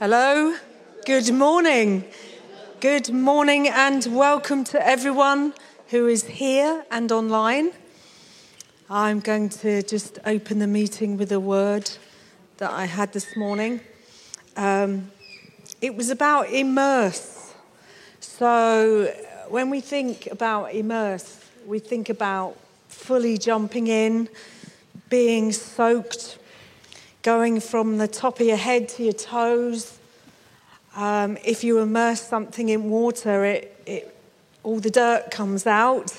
Hello, good morning. Good morning and welcome to everyone who is here and online. I'm going to just open the meeting with a word that I had this morning. It was about immerse. So when we think about immerse, we think about fully jumping in, being soaked, going from the top of your head to your toes. If you immerse something in water, it all the dirt comes out.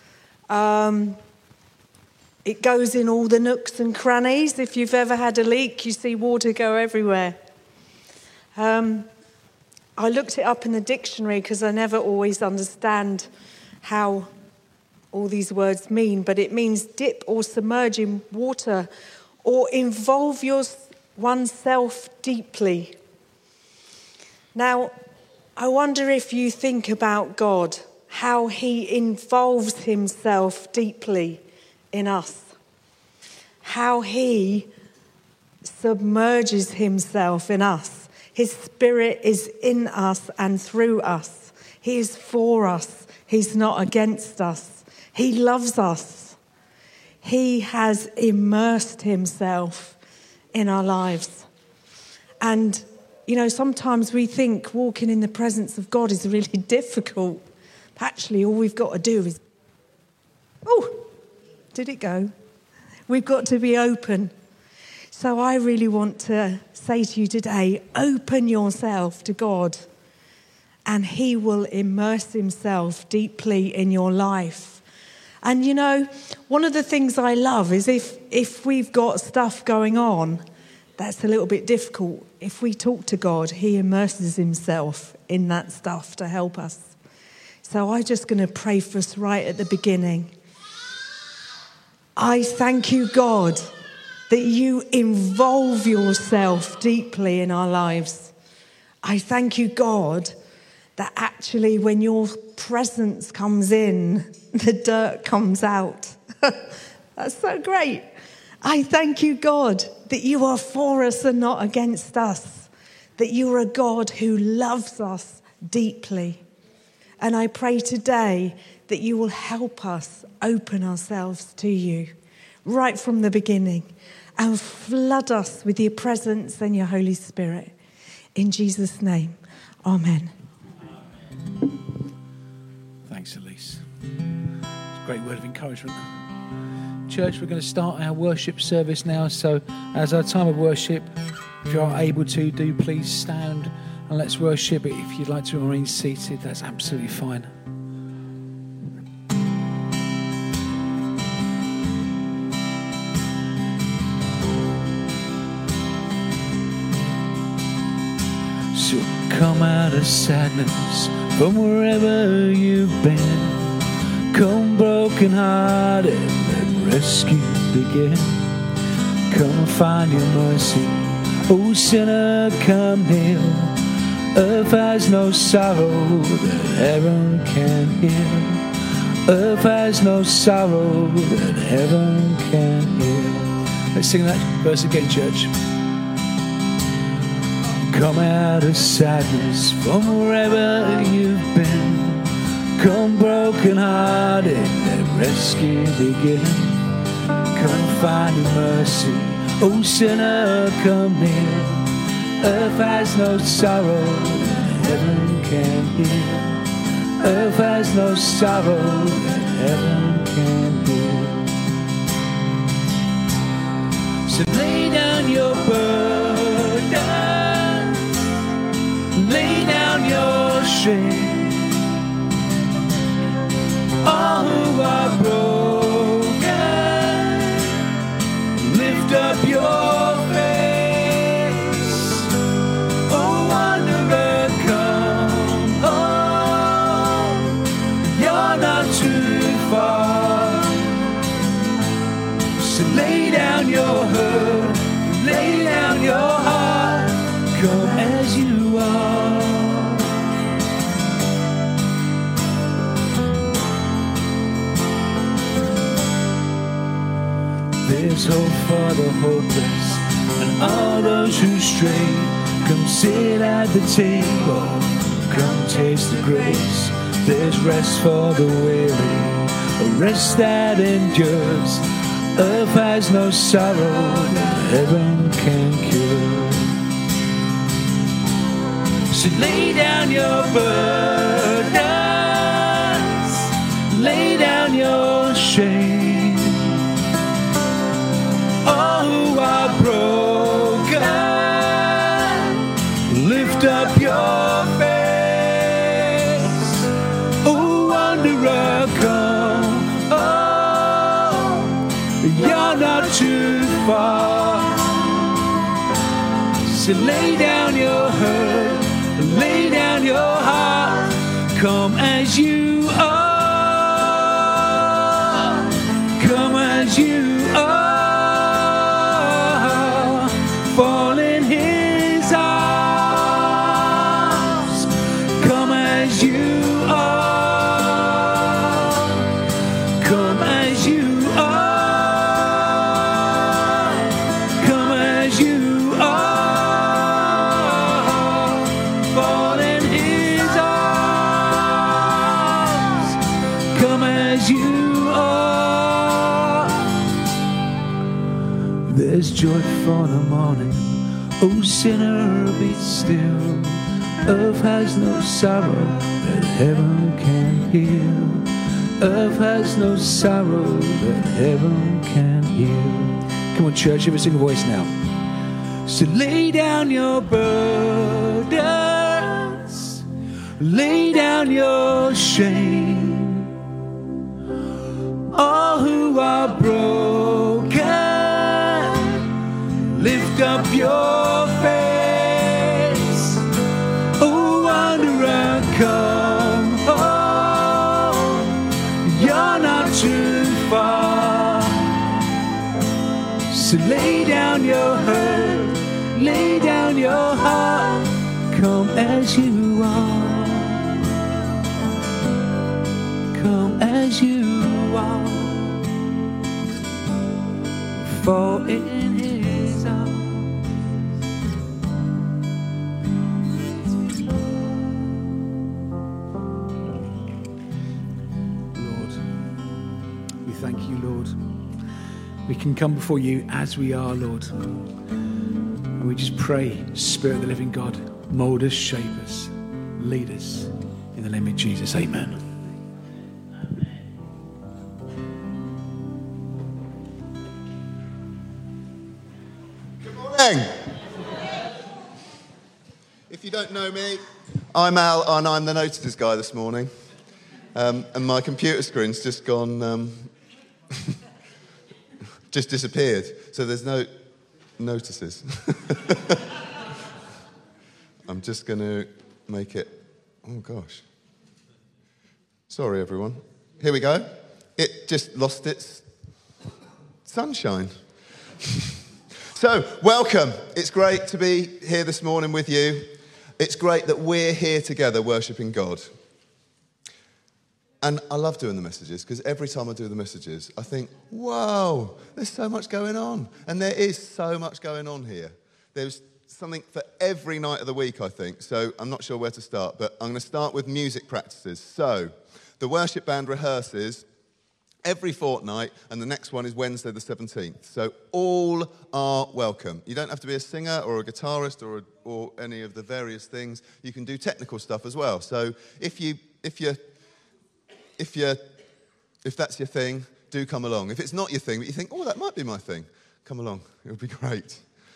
It goes in all the nooks and crannies. If you've ever had a leak, you see water go everywhere. I looked it up in the dictionary because I never always understand how all these words mean, but it means dip or submerge in water or involve oneself deeply. Now, I wonder if you think about God, how he involves himself deeply in us, how he submerges himself in us. His spirit is in us and through us. He is for us. He's not against us. He loves us. He has immersed himself in our lives. And, you know, sometimes we think walking in the presence of God is really difficult. Actually, all we've got to do is... Oh, did it go? We've got to be open. So I really want to say to you today, open yourself to God and he will immerse himself deeply in your life. And, you know, one of the things I love is if we've got stuff going on, that's a little bit difficult. If we talk to God, he immerses himself in that stuff to help us. So I'm just going to pray for us right at the beginning. I thank you, God, that you involve yourself deeply in our lives. I thank you, God, that actually when your presence comes in, the dirt comes out. That's so great. I thank you, God, that you are for us and not against us, that you are a God who loves us deeply. And I pray today that you will help us open ourselves to you right from the beginning and flood us with your presence and your Holy Spirit. In Jesus' name, amen. Thanks, Elise. It's a great word of encouragement. Church, we're going to start our worship service now. So as our time of worship, if you are able to, do please stand and let's worship. If you'd like to remain seated, that's absolutely fine. So come out of sadness from wherever you've been. Come broken-hearted, let rescue begin. Come find your mercy, O sinner, come near. Earth has no sorrow that heaven can heal. Earth has no sorrow that heaven can heal. Let's sing that verse again, church. Come out of sadness from wherever you've been. Come broken-hearted, let rescue begin. Come find your mercy, O sinner, come near. Earth has no sorrow that heaven can heal. Earth has no sorrow that heaven can heal. So lay down your burden, lay down your shame. All who are broken, lift up your face. Oh, wanderer, come home. You're not too far. So lay down your hurt, lay down your heart. Come as you are. There's hope for the hopeless and all those who stray. Come sit at the table, come taste the grace. There's rest for the weary, a rest that endures. Earth has no sorrow that heaven can cure. So lay down your burdens, lay down your shame. All who are broken, lift up your face. Oh, wanderer, come. Oh, you're not too far. So lay down your hurt, lay down your heart. Come as you are. Come as you are. Fall in his arms. Come as you are. Come as you are. Come as you are. Fall in his arms. Come as you are. There's joy for the morning. Oh, sinner, be still. Earth has no sorrow that heaven can heal. Earth has no sorrow that heaven can heal. Come on, church, every single voice now. So lay down your burdens, lay down your shame. All who are broken, lift up your face. Oh, wanderer, come home. You're not too far. So lay down your hurt, lay down your heart. Come as you are. Come as you are. Fall in his arms. Lord, we thank you, Lord. We can come before you as we are, Lord. And we just pray, Spirit of the living God, mold us, shape us, lead us. In the name of Jesus, amen. Good morning. If you don't know me, I'm Al and I'm the notices guy this morning. And my computer screen's just gone, just disappeared. So there's no notices. I'm just going to make it, oh gosh. Sorry everyone. Here we go. It just lost its sunshine. So, welcome. It's great to be here this morning with you. It's great that we're here together worshipping God. And I love doing the messages because every time I do the messages, I think, whoa, there's so much going on. And there is so much going on here. There's something for every night of the week, I think. So I'm not sure where to start, but I'm going to start with music practices. So the worship band rehearses every fortnight, and the next one is Wednesday the 17th. So all are welcome. You don't have to be a singer or a guitarist or any of the various things. You can do technical stuff as well. So if that's your thing, do come along. If it's not your thing, but you think, oh, that might be my thing, come along. It would be great.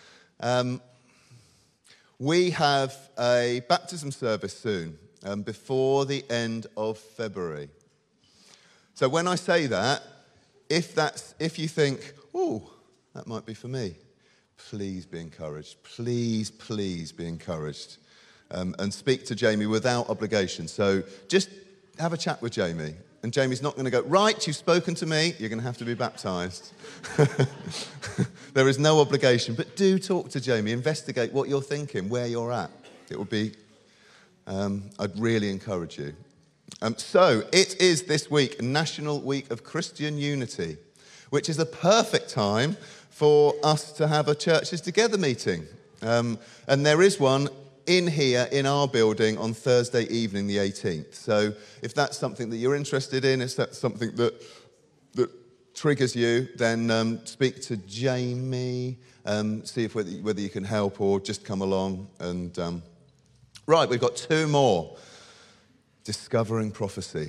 We have a baptism service soon, before the end of February. So when I say that, if you think, oh, that might be for me, please be encouraged. Please, please be encouraged. And speak to Jamie without obligation. So just have a chat with Jamie. And Jamie's not going to go, right, you've spoken to me, you're going to have to be baptised. There is no obligation. But do talk to Jamie, investigate what you're thinking, where you're at. It would be, I'd really encourage you. So it is this week, National Week of Christian Unity, which is a perfect time for us to have a Churches Together meeting. And there is one in here, in our building, on Thursday evening, the 18th. So if that's something that you're interested in, if that's something that triggers you, then speak to Jamie, see if whether you can help or just come along. And right, we've got 2 more. Discovering prophecy.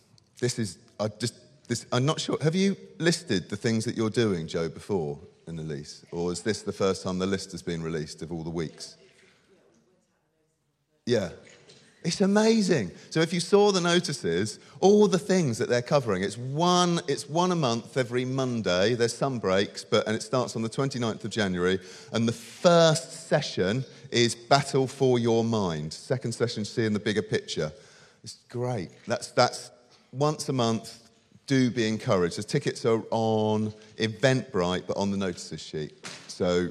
I'm not sure. Have you listed the things that you're doing, Joe, before in the lease? Or is this the first time the list has been released of all the weeks? Yeah. It's amazing. So if you saw the notices, all the things that they're covering, it's one a month every Monday. There's some breaks, and it starts on the 29th of January. And the first session is Battle for Your Mind. Second session, Seeing the Bigger Picture. It's great. That's once a month. Do be encouraged. The tickets are on Eventbrite, but on the notices sheet. So,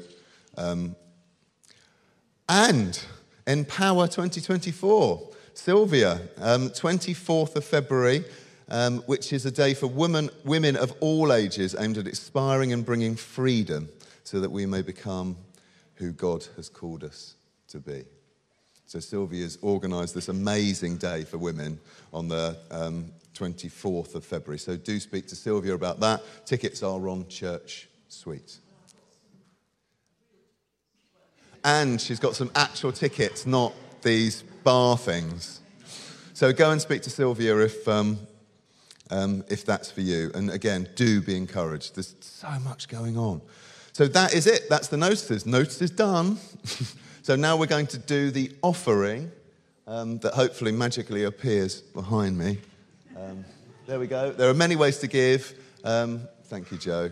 and Empower 2024. Sylvia, 24th of February, which is a day for women of all ages aimed at inspiring and bringing freedom so that we may become who God has called us to be. So Sylvia's organised this amazing day for women on the 24th of February. So do speak to Sylvia about that. Tickets are on Church Suite. And she's got some actual tickets, not these bar things. So go and speak to Sylvia if that's for you. And again, do be encouraged. There's so much going on. So that is it. That's the notices. Notices done. So now we're going to do the offering that hopefully magically appears behind me. There we go. There are many ways to give. Thank you, Joe.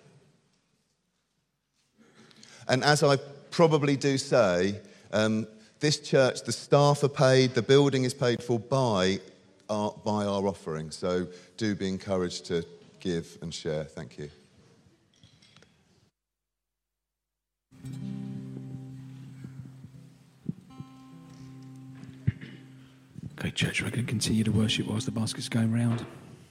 And as I probably do say, this church, the staff are paid, the building is paid for by our offering. So do be encouraged to give and share. Thank you. Okay, church, we're going to continue to worship whilst the basket's going round.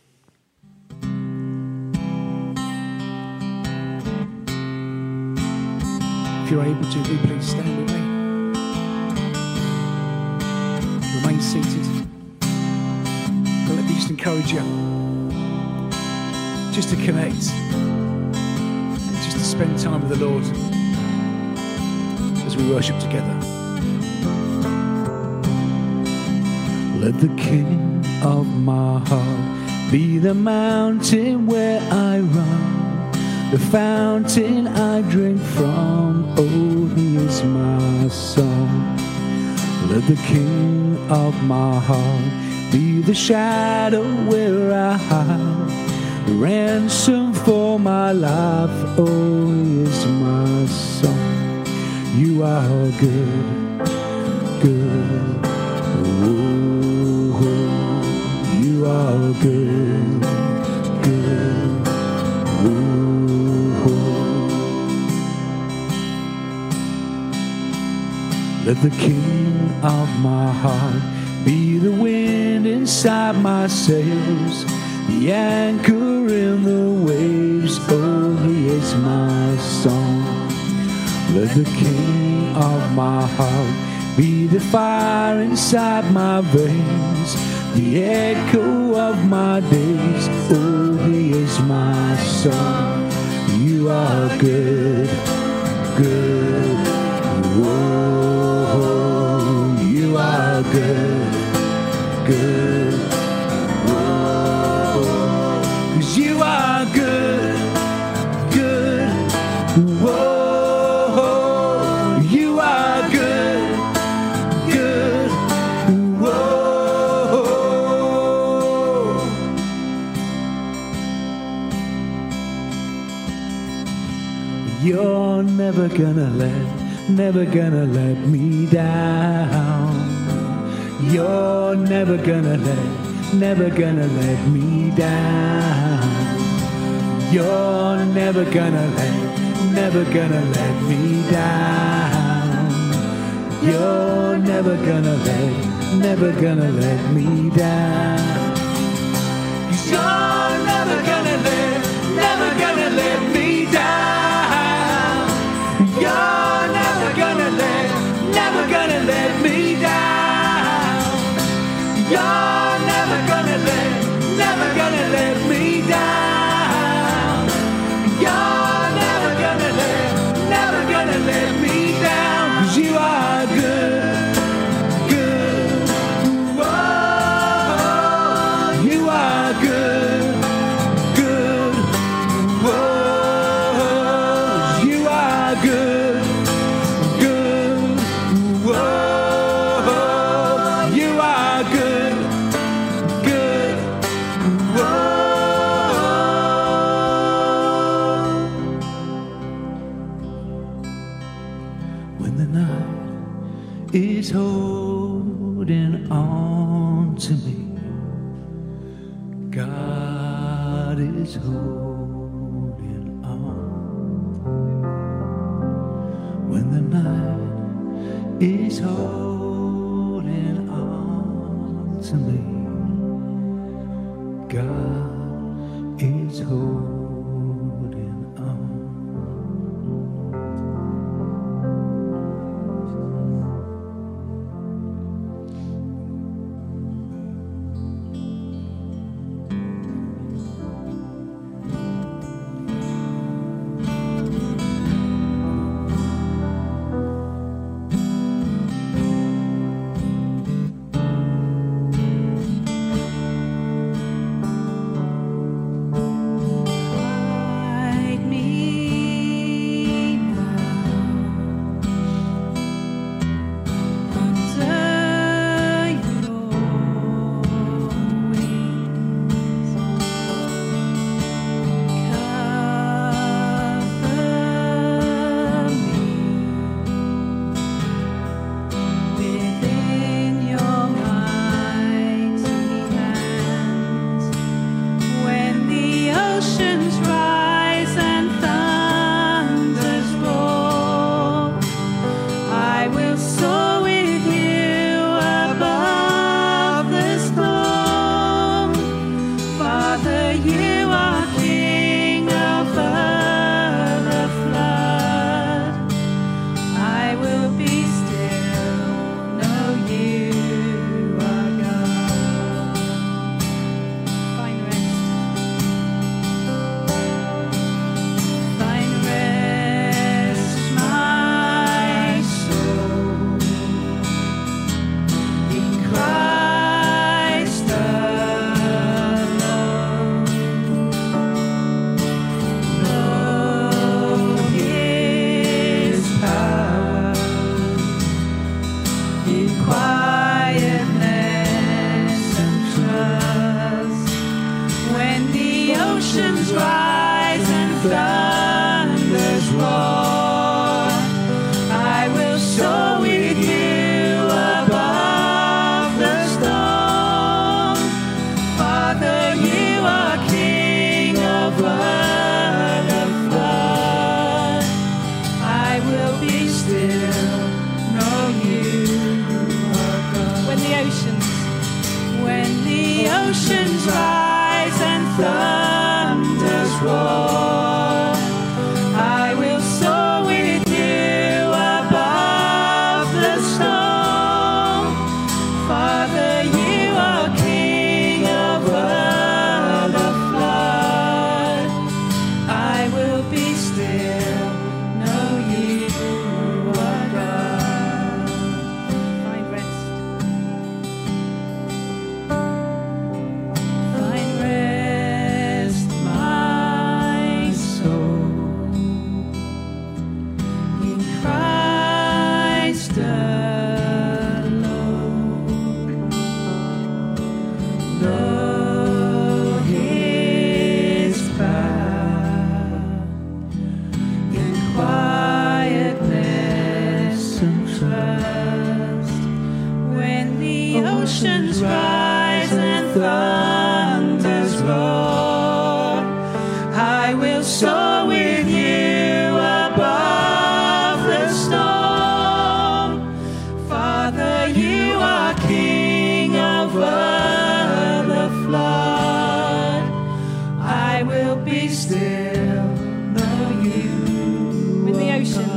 If you're able to, do please stand with me. Remain seated. But let me just encourage you just to connect and just to spend time with the Lord as we worship together. Let the King of my heart be the mountain where I run, the fountain I drink from. Oh, he is my song. Let the King of my heart be the shadow where I hide, the ransom for my life. Oh, he is my song. You are good, good. You are good, good. Let the King of my heart be the wind inside my sails, the anchor in the waves. Oh, he is my song. Let the King of my heart be the fire inside my veins, the echo of my days. Oh, he is my song. You are good, good. Whoa, you are good, good. Whoa, 'cause you are good, good. Whoa, you are good, good. Whoa. You're never gonna let me down. You're never gonna let me down. You're never gonna let me down. You're never gonna let me down. 'Cause you're never gonna let me down. You're never gonna are good, good. Whoa, you are good, good. Whoa. When the night is holding on to me, God is holding on. When the night is holding on to me, God is holding on. Hide me now under your wings. Cover me within your mighty hands. When the oceans rise and thunders roar, I will soar with you above the storm. Father, you are King over the flood. I will be still, know you are God. Find rest. Find rest, my soul, in Christ alone. Know His power in quietness and trust. When the oceans rise and thunders roar, I will soar with you above the storm. Father, you are King over the flood. I will be still, know you are God. When the oceans rise and thunders roar, I will soar with you above the storm. Father, you are King over the flood. I will be still, know you are God. Find rest. Find rest, my soul, in Christ alone. Know His power in quietness and trust. When the oceans rise and thunders roar, I will soar with you above the storm. Father, you are King over the flood. I will be still, know you. When the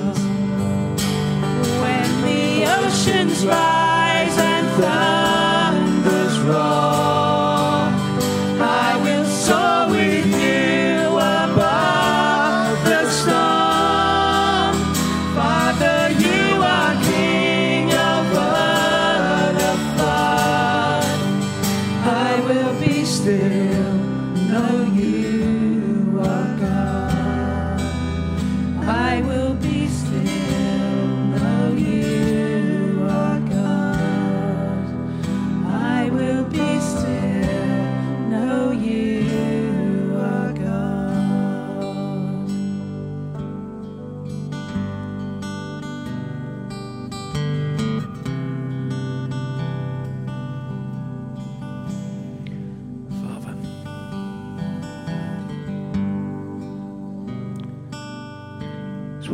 oceans rise and thunders roar, I will soar with you above the storm. Father, you are King over the flood. I will be still, know you are God. I will be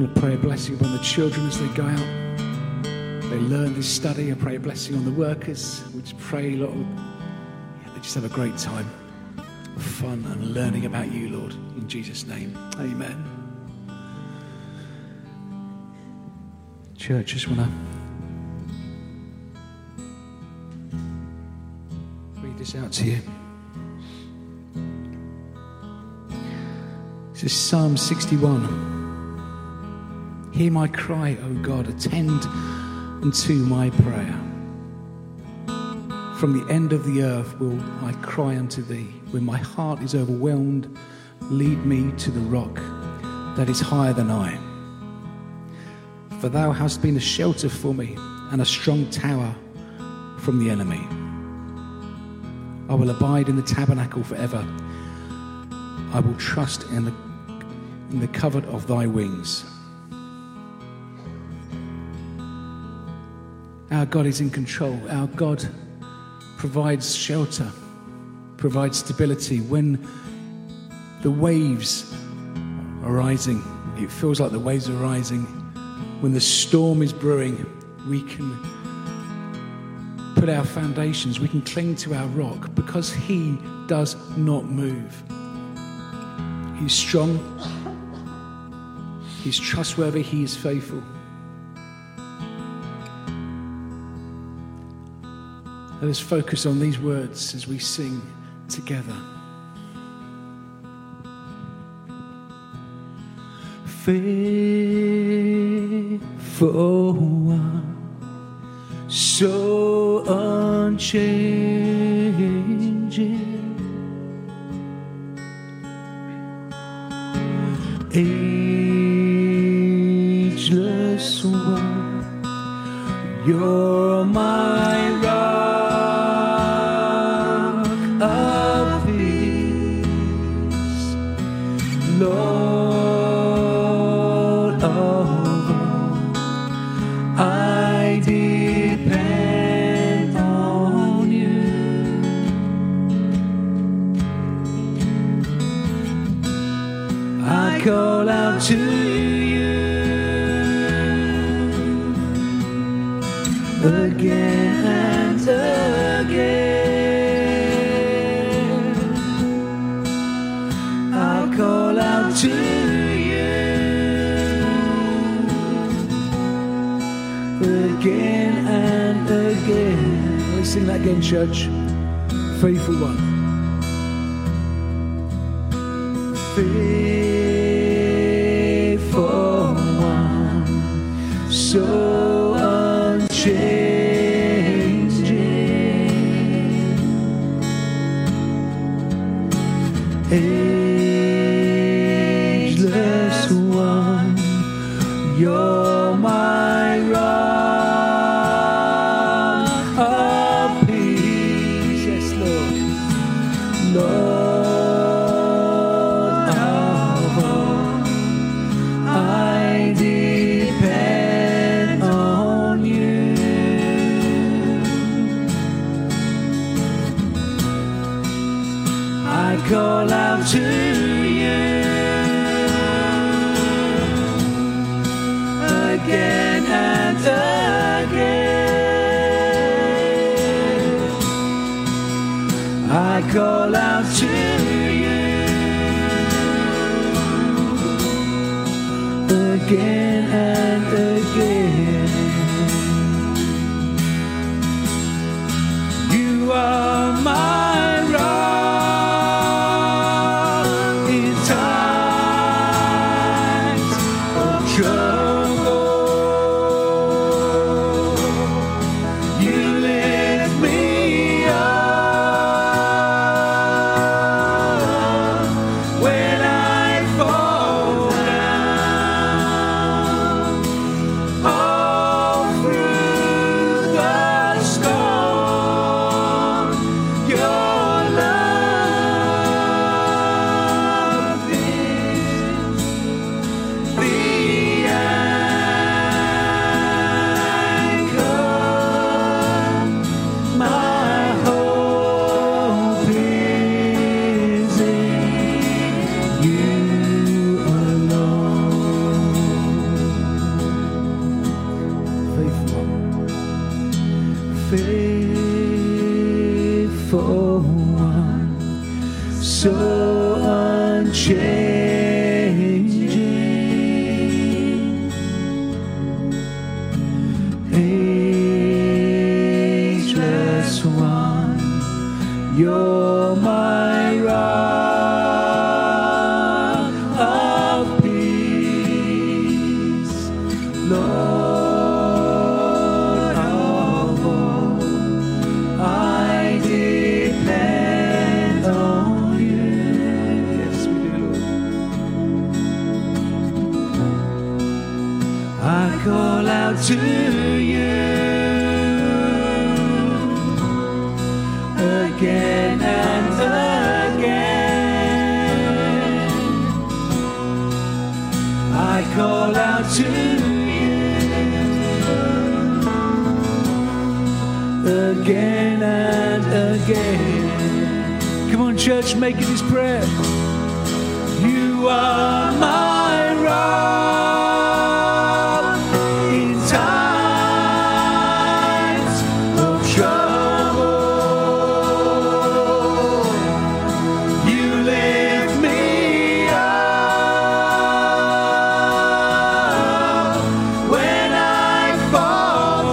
want to pray a blessing upon the children as they go out. They learn this study. I pray a blessing on the workers. We just pray, Lord, they just have a great time of fun and learning about you, Lord. In Jesus' name, amen. Church, just want to read this out to you. This is Psalm 61. Hear my cry, O God, attend unto my prayer. From the end of the earth will I cry unto thee. When my heart is overwhelmed, lead me to the rock that is higher than I. For thou hast been a shelter for me and a strong tower from the enemy. I will abide in the tabernacle forever. I will trust in the covert of thy wings. Our God is in control. Our God provides shelter, provides stability. When the waves are rising, it feels like the waves are rising. When the storm is brewing, we can put our foundations, we can cling to our rock because he does not move. He's strong, he's trustworthy, he is faithful. Let us focus on these words as we sing together. Faithful one, so unchanging, ageless one, you're my rock. Lord of all, I depend on you. I call out to you again and again. Call out to you again and again. Let's sing that again, church. Faithful one. Faithful one, so unchanging. Ageless one, you're my rock of peace. Yes, Lord. Lord of all, I depend on you. I call out to again and again. I call out to you again and again. You are my rock in times of trouble. You lift me up. faithful one, so unchanging, ageless one, you're my rock of peace, Lord of all, I depend on you. Yes, we do, Lord. I call out to you again and again. I call out to you again and again. Come on, church, make it his prayer. You are my rock in times of trouble. You lift me up when I fall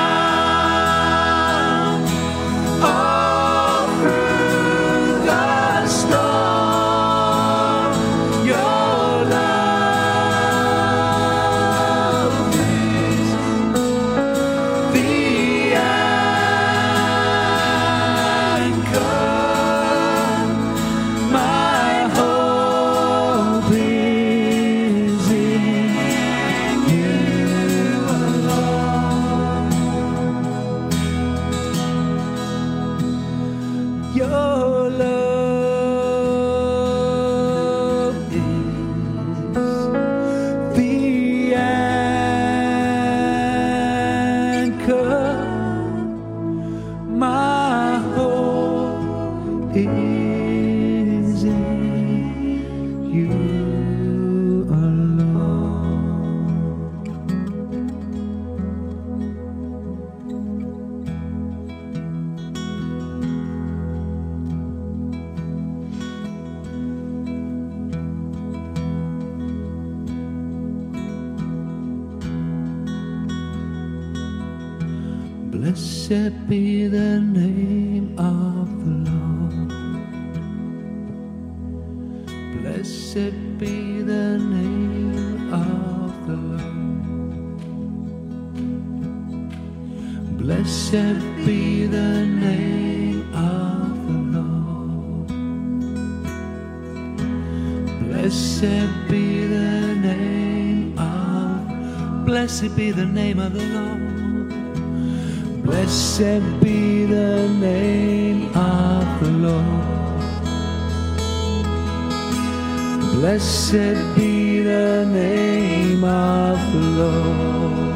down. All through the storm, your love is the anchor. My hope is in you alone. Your love is the anchor. My hope is in you alone. Blessed be the name of the Lord. Blessed be the name of the Lord. Blessed be the name of the Lord. Blessed be the name of, blessed be the name of the Lord. Blessed be the name of the Lord. Blessed be the name of the Lord.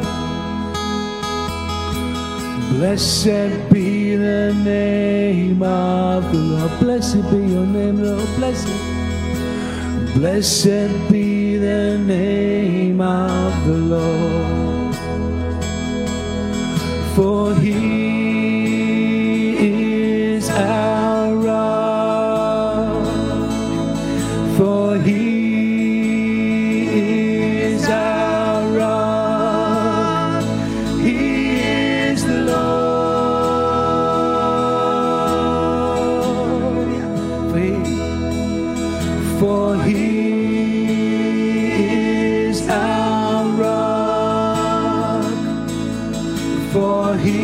Blessed be the name of the Lord. Blessed be your name, Lord. Blessed. Blessed be the name of the Lord. For he is our rock. For he is our rock. He is the Lord. For he is our rock. For he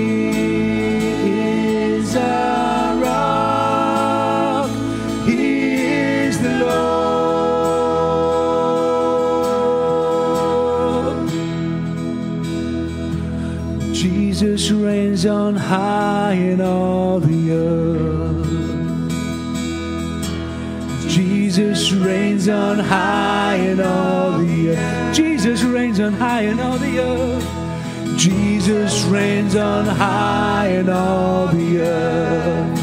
is our rock. He is the Lord. Jesus reigns on high in all the earth. Jesus reigns on high in all the earth. Jesus reigns on high in all the earth. Jesus reigns on high in all the earth.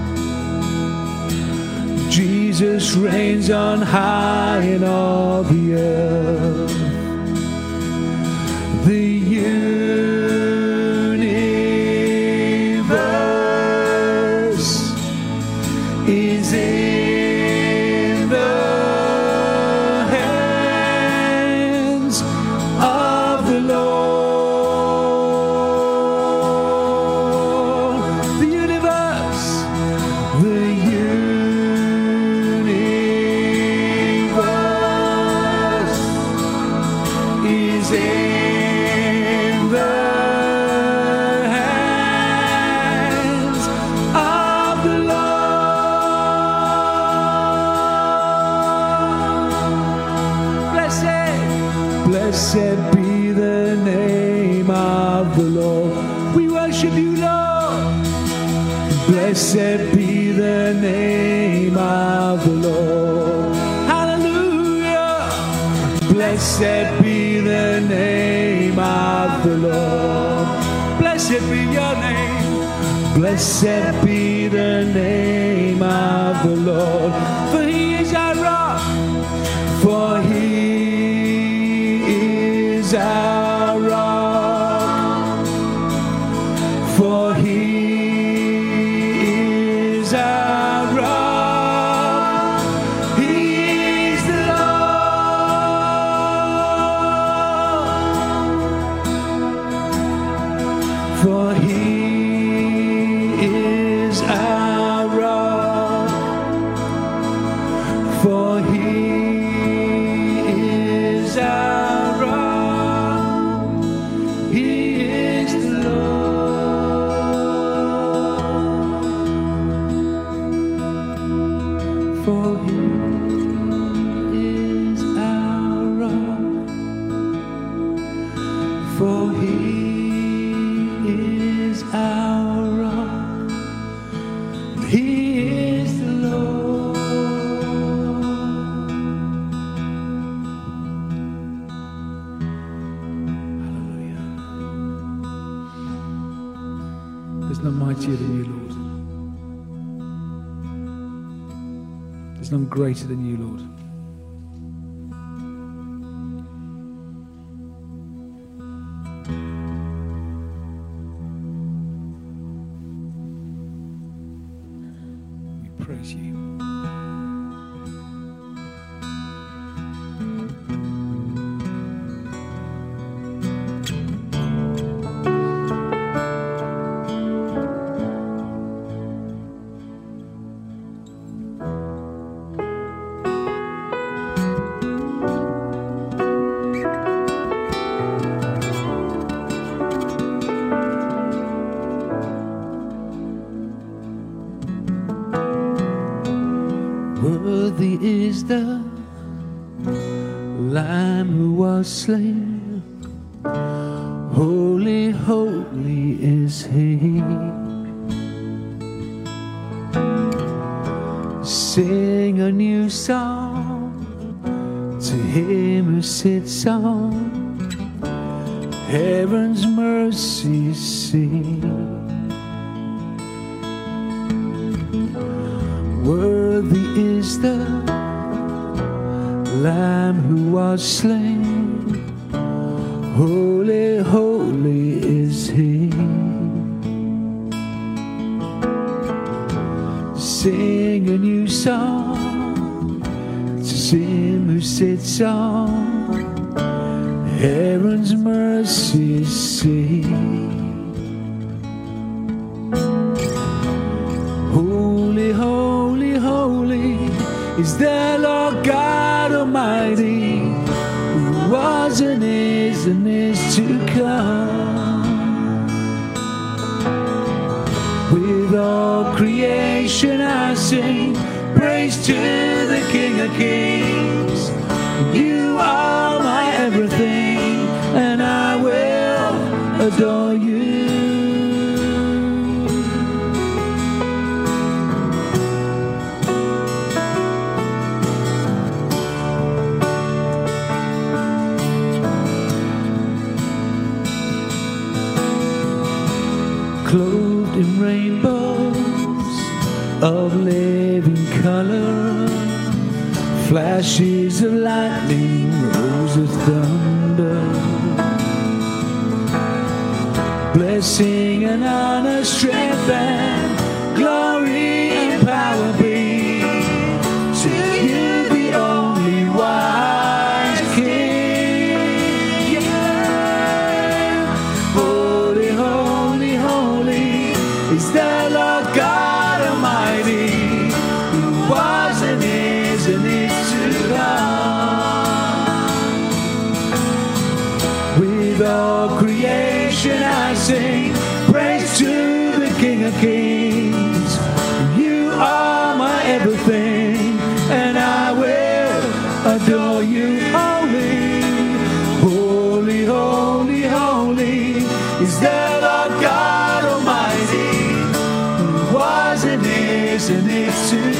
Jesus reigns on high in all the earth. The universe is in the hands of the Lord. Blessed be the name of the Lord. We worship you, Lord. Blessed be the name of the Lord. Hallelujah. Blessed be the name of the Lord. Blessed be your name. Blessed be the name of the Lord. For he is our rock. For he is our rock. For he is our rock. He is the Lord. For he is our rock. For he is our rock. He is the Lord. For he is our rock. For he is our rock. He is the Lord. Hallelujah. There's none mightier than you, Lord. There's none greater than you, Lord. We praise you. Worthy is the Lamb who was slain. Holy, holy is he. Sing a new song to him who sits on heaven's mercy seat. Worthy is the Lamb who was slain. Holy, holy is he. Sing a new song to him who sits on heaven's mercy seat. Holy, holy, holy is the Lord God Almighty, who was and is to come. With all creation I sing praise to the King of Kings. You are my everything, and I will adore you. Clothed in rainbows of living color, flashes of lightning, rolls of thunder. Blessing and honor, strength and glory and power be to you, the only wise King. Yeah. Holy, holy, holy is the Lord God Almighty, who was and is to come. all creation I sing praise to the King of Kings. You are my everything, and I will adore you. Holy, holy, holy, holy is the Lord God Almighty, who was and is to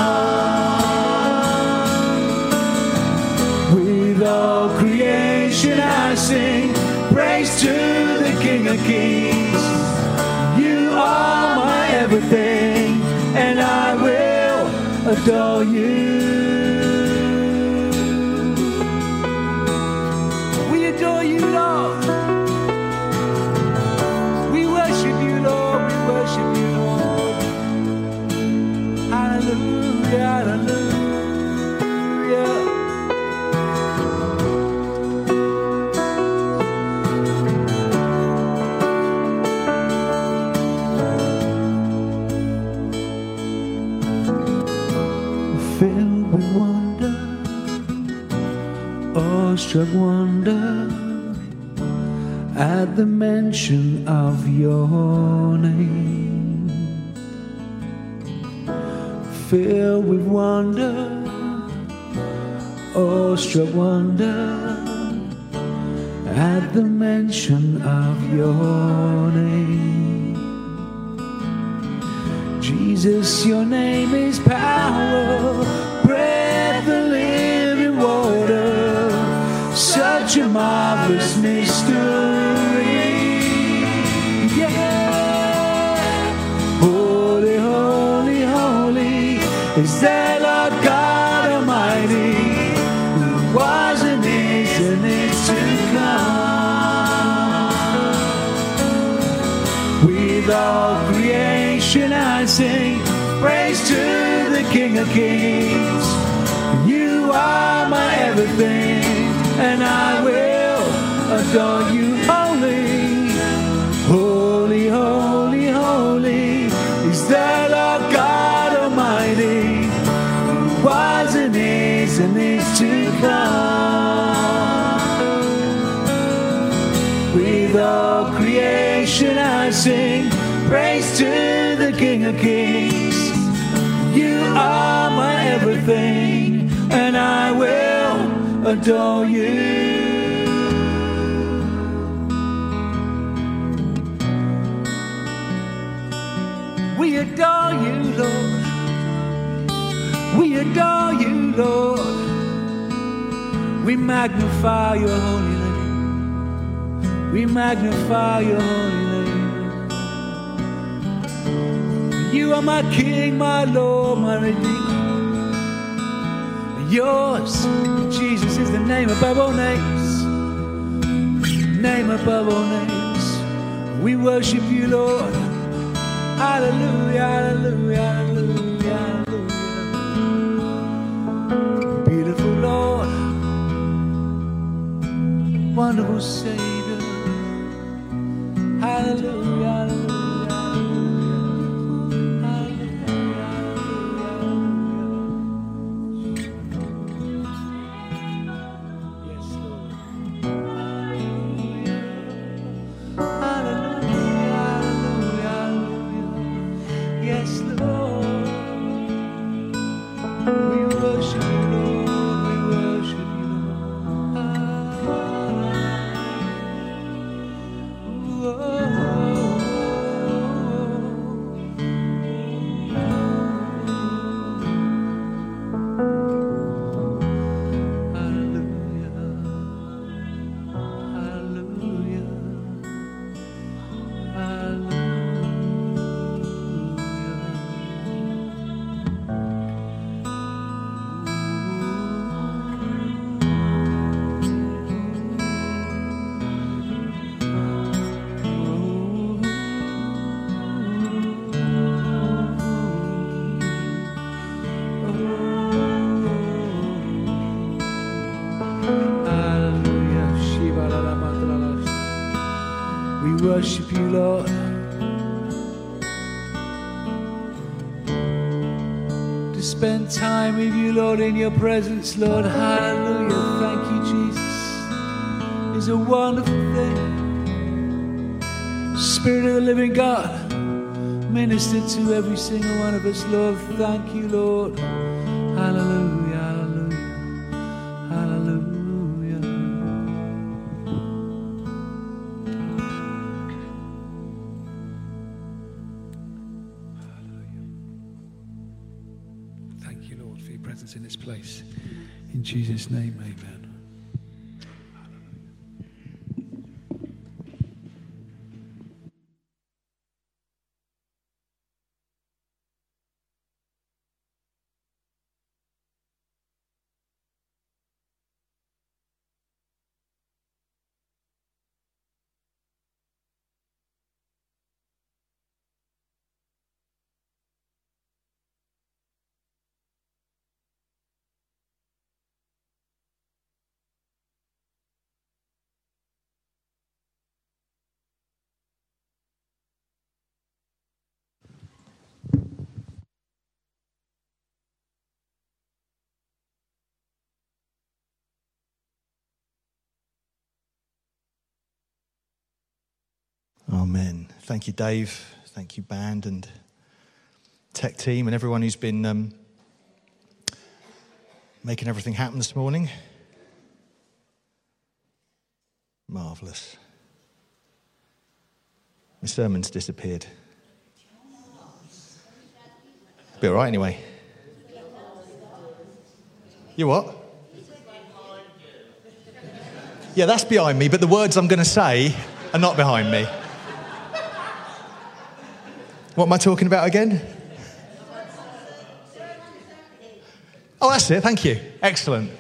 come. With all creation I sing praise to the King of Kings. You are my everything, and I will adore you. We adore you, Lord. We worship you, Lord. We worship you, Lord. Hallelujah, hallelujah. Filled with wonder, awestruck wonder at the mention of your name. Filled with wonder, awestruck wonder at the mention of your name. Jesus, your name is power, breath, the living water, such a marvelous mystery. Yeah. Holy, holy, holy is the Lord God Almighty, who was and is to come. With all creation I sing praise to the King of Kings. You are my everything, and I will adore you. Holy, holy, holy, holy is the Lord God Almighty, who was and is to come. With all creation I sing praise to the King of Kings. You are my everything, and I will adore you. We adore you, Lord. We adore you, Lord. We magnify your holy name. We magnify your holy name. You are my King, my Lord, my Redeemer. Yours, Jesus, is the name above all names. Name above all names. We worship you, Lord. Hallelujah, hallelujah, hallelujah, hallelujah. Beautiful Lord, wonderful Savior. Hallelujah, hallelujah. Worship you, Lord. To spend time with you, Lord, in your presence, Lord. Hallelujah. Thank you, Jesus. is a wonderful thing. Spirit of the living God, minister to every single one of us, Lord. Thank you, Lord. Hallelujah, hallelujah, hallelujah. Hallelujah. Thank you, Lord, for your presence in this place. In Jesus' name, amen. Amen. Thank you, Dave. Thank you, band and tech team and everyone who's been making everything happen this morning. Marvellous. My sermon's disappeared. Be all right anyway. You what? Yeah, that's behind me, but the words I'm going to say are not behind me. What am I talking about again? Oh, that's it. Thank you. Excellent.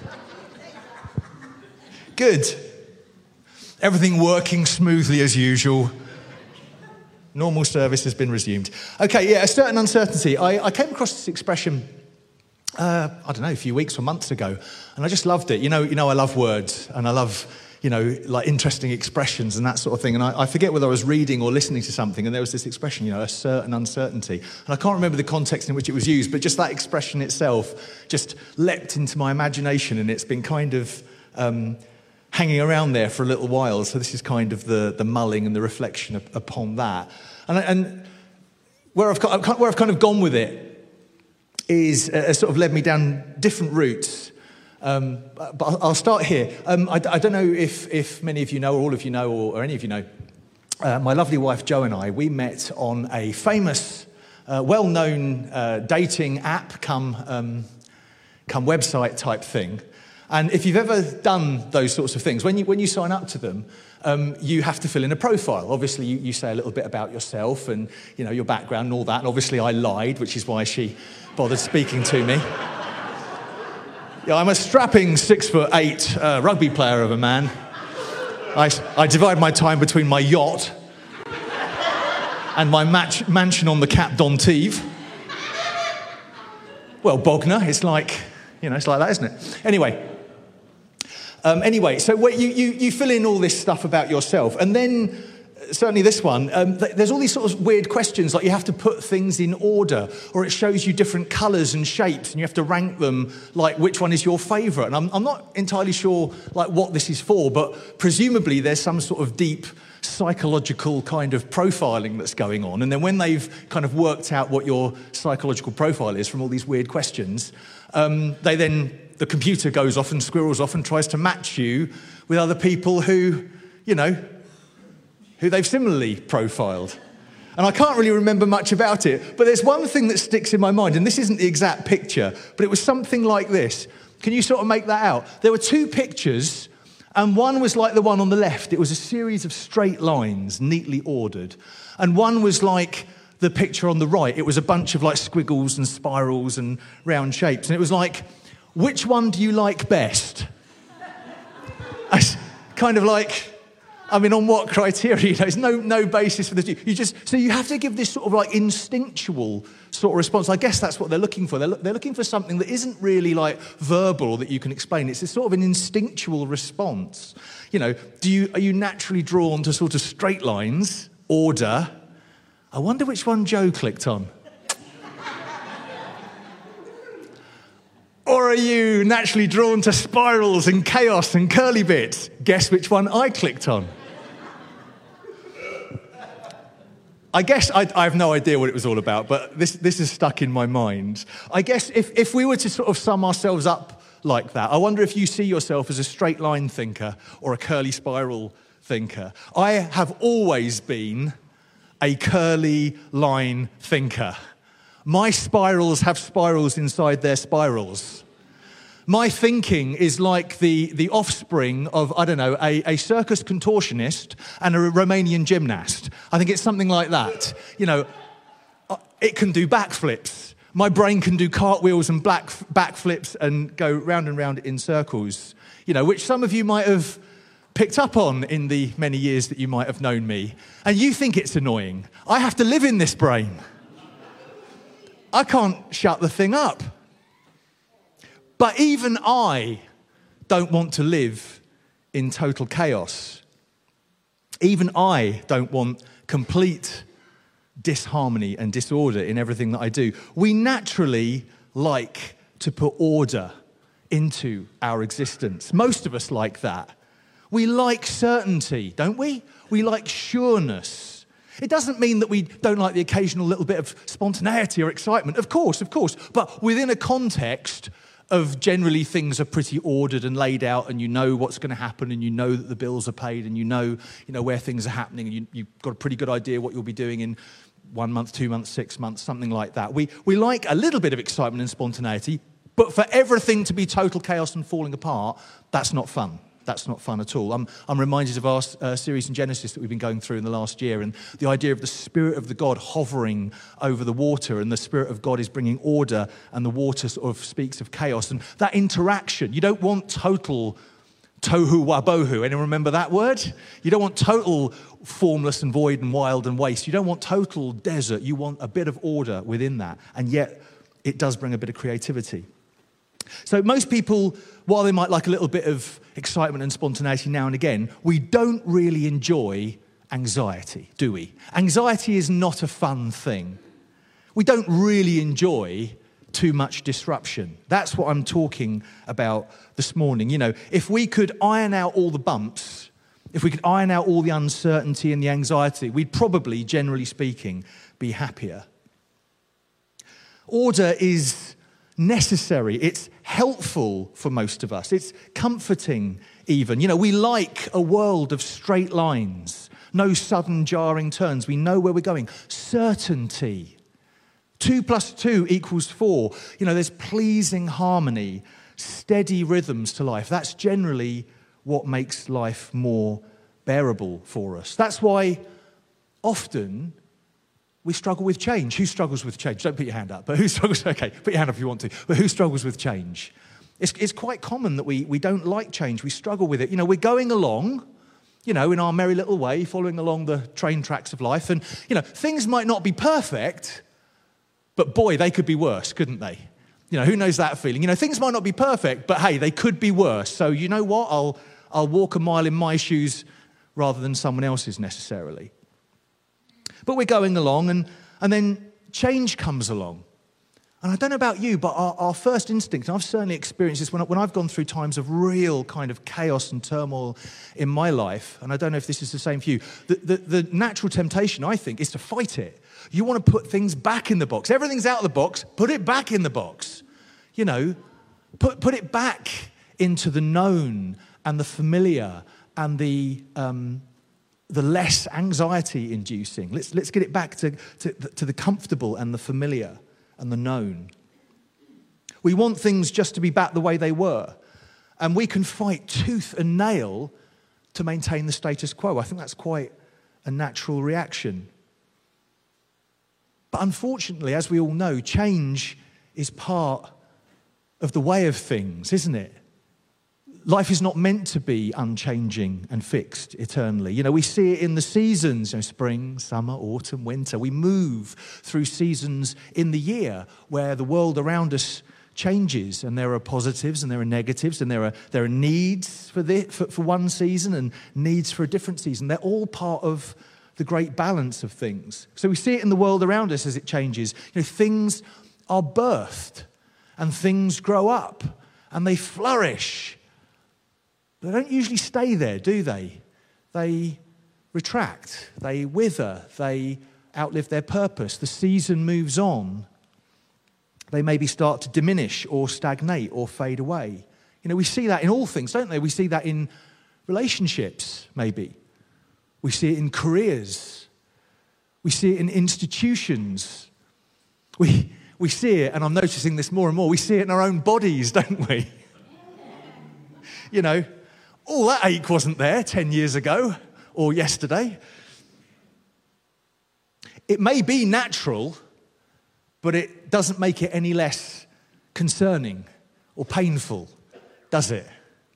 Good. Everything working smoothly as usual. Normal service has been resumed. Okay, yeah, a certain uncertainty. I came across this expression, I don't know, a few weeks or months ago, and I just loved it. You know, I love words, and I love, like interesting expressions and that sort of thing. And I forget whether I was reading or listening to something, and there was this expression, a certain uncertainty. And I can't remember the context in which it was used, but just that expression itself just leapt into my imagination, and it's been kind of hanging around there for a little while. So this is kind of the mulling and the reflection upon that. And where I've kind of gone with it is sort of led me down different routes. But I'll start here. I don't know if many of you know, or all of you know, or any of you know, my lovely wife Jo and I, we met on a famous, well-known dating app come website type thing. And if you've ever done those sorts of things, when you sign up to them, you have to fill in a profile. Obviously, you say a little bit about yourself and your background and all that. And obviously, I lied, which is why she bothered speaking to me. Yeah, I'm a strapping 6'8" rugby player of a man. I divide my time between my yacht and my mansion on the Cap d'Antibes. Well, Bognor, it's like that, isn't it? Anyway, so you fill in all this stuff about yourself, and then certainly this one, there's all these sort of weird questions, like you have to put things in order, or it shows you different colours and shapes, and you have to rank them, like which one is your favourite. And I'm not entirely sure like what this is for, but presumably there's some sort of deep psychological kind of profiling that's going on. And then when they've kind of worked out what your psychological profile is from all these weird questions, the computer goes off and squirrels off and tries to match you with other people who they've similarly profiled. And I can't really remember much about it, but there's one thing that sticks in my mind, and this isn't the exact picture, but it was something like this. Can you sort of make that out? There were two pictures, and one was like the one on the left. It was a series of straight lines, neatly ordered. And one was like the picture on the right. It was a bunch of like squiggles and spirals and round shapes. And it was like, which one do you like best? Kind of like, on what criteria? There's no basis for this. So you have to give this sort of like instinctual sort of response. I guess that's what they're looking for. They're looking for something that isn't really like verbal or that you can explain. It's a sort of an instinctual response. Are you naturally drawn to sort of straight lines, order? I wonder which one Joe clicked on. Or are you naturally drawn to spirals and chaos and curly bits? Guess which one I clicked on. I guess I have no idea what it was all about, but this is stuck in my mind. I guess if we were to sort of sum ourselves up like that, I wonder if you see yourself as a straight line thinker or a curly spiral thinker. I have always been a curly line thinker. My spirals have spirals inside their spirals. My thinking is like the offspring of, I don't know, a circus contortionist and a Romanian gymnast. I think it's something like that. You know, it can do backflips. My brain can do cartwheels and backflips and go round and round in circles, you know, which some of you might have picked up on in the many years that you might have known me. And you think it's annoying. I have to live in this brain. I can't shut the thing up. But even I don't want to live in total chaos. Even I don't want complete disharmony and disorder in everything that I do. We naturally like to put order into our existence. Most of us like that. We like certainty, don't we? We like sureness. It doesn't mean that we don't like the occasional little bit of spontaneity or excitement. Of course. But within a context of generally things are pretty ordered and laid out, and you know what's going to happen, and you know that the bills are paid, and you know where things are happening, and you've got a pretty good idea what you'll be doing in 1 month, 2 months, 6 months, something like that. We like a little bit of excitement and spontaneity, but for everything to be total chaos and falling apart, that's not fun. That's not fun at all. I'm reminded of our series in Genesis that we've been going through in the last year, and the idea of the Spirit of the God hovering over the water, and the Spirit of God is bringing order, and the water sort of speaks of chaos. And that interaction, you don't want total tohu wabohu. Anyone remember that word? You don't want total formless and void and wild and waste. You don't want total desert. You want a bit of order within that, and yet it does bring a bit of creativity. So most people, while they might like a little bit of excitement and spontaneity now and again, we don't really enjoy anxiety, do we? Anxiety is not a fun thing. We don't really enjoy too much disruption. That's what I'm talking about this morning. You know, if we could iron out all the bumps, if we could iron out all the uncertainty and the anxiety, we'd probably, generally speaking, be happier. Order is necessary. It's helpful for most of us. It's comforting even. You know, we like a world of straight lines, no sudden jarring turns. We know where we're going. Certainty. 2 + 2 = 4. You know, there's pleasing harmony, steady rhythms to life. That's generally what makes life more bearable for us. That's why often we struggle with change. Who struggles with change? Don't put your hand up. But who struggles? Okay, put your hand up if you want to. But who struggles with change? It's quite common that we don't like change. We struggle with it. You know, we're going along, you know, in our merry little way, following along the train tracks of life. And, you know, things might not be perfect, but boy, they could be worse, couldn't they? You know, who knows that feeling? You know, things might not be perfect, but hey, they could be worse. So you know what? I'll walk a mile in my shoes rather than someone else's necessarily. But we're going along, and then change comes along. And I don't know about you, but our first instinct, and I've certainly experienced this when I've gone through times of real kind of chaos and turmoil in my life, and I don't know if this is the same for you, the natural temptation, I think, is to fight it. You want to put things back in the box. Everything's out of the box, put it back in the box. You know, put it back into the known and the familiar and the less anxiety-inducing. Let's get it back to the comfortable and the familiar and the known. We want things just to be back the way they were. And we can fight tooth and nail to maintain the status quo. I think that's quite a natural reaction. But unfortunately, as we all know, change is part of the way of things, isn't it? Life is not meant to be unchanging and fixed eternally. You know, we see it in the seasons, you know, spring, summer, autumn, winter. We move through seasons in the year where the world around us changes, and there are positives and there are negatives, and there are needs for one season and needs for a different season. They're all part of the great balance of things. So we see it in the world around us as it changes. You know, things are birthed. and things grow up and they flourish. They don't usually stay there, do they? They retract, they wither, they outlive their purpose. The season moves on. They maybe start to diminish or stagnate or fade away. You know, we see that in all things, don't they? We see that in relationships, maybe. We see it in careers. We see it in institutions. We see it, and I'm noticing this more and more, we see it in our own bodies, don't we? You know, all that ache wasn't there 10 years ago or yesterday. It may be natural, but it doesn't make it any less concerning or painful, does it?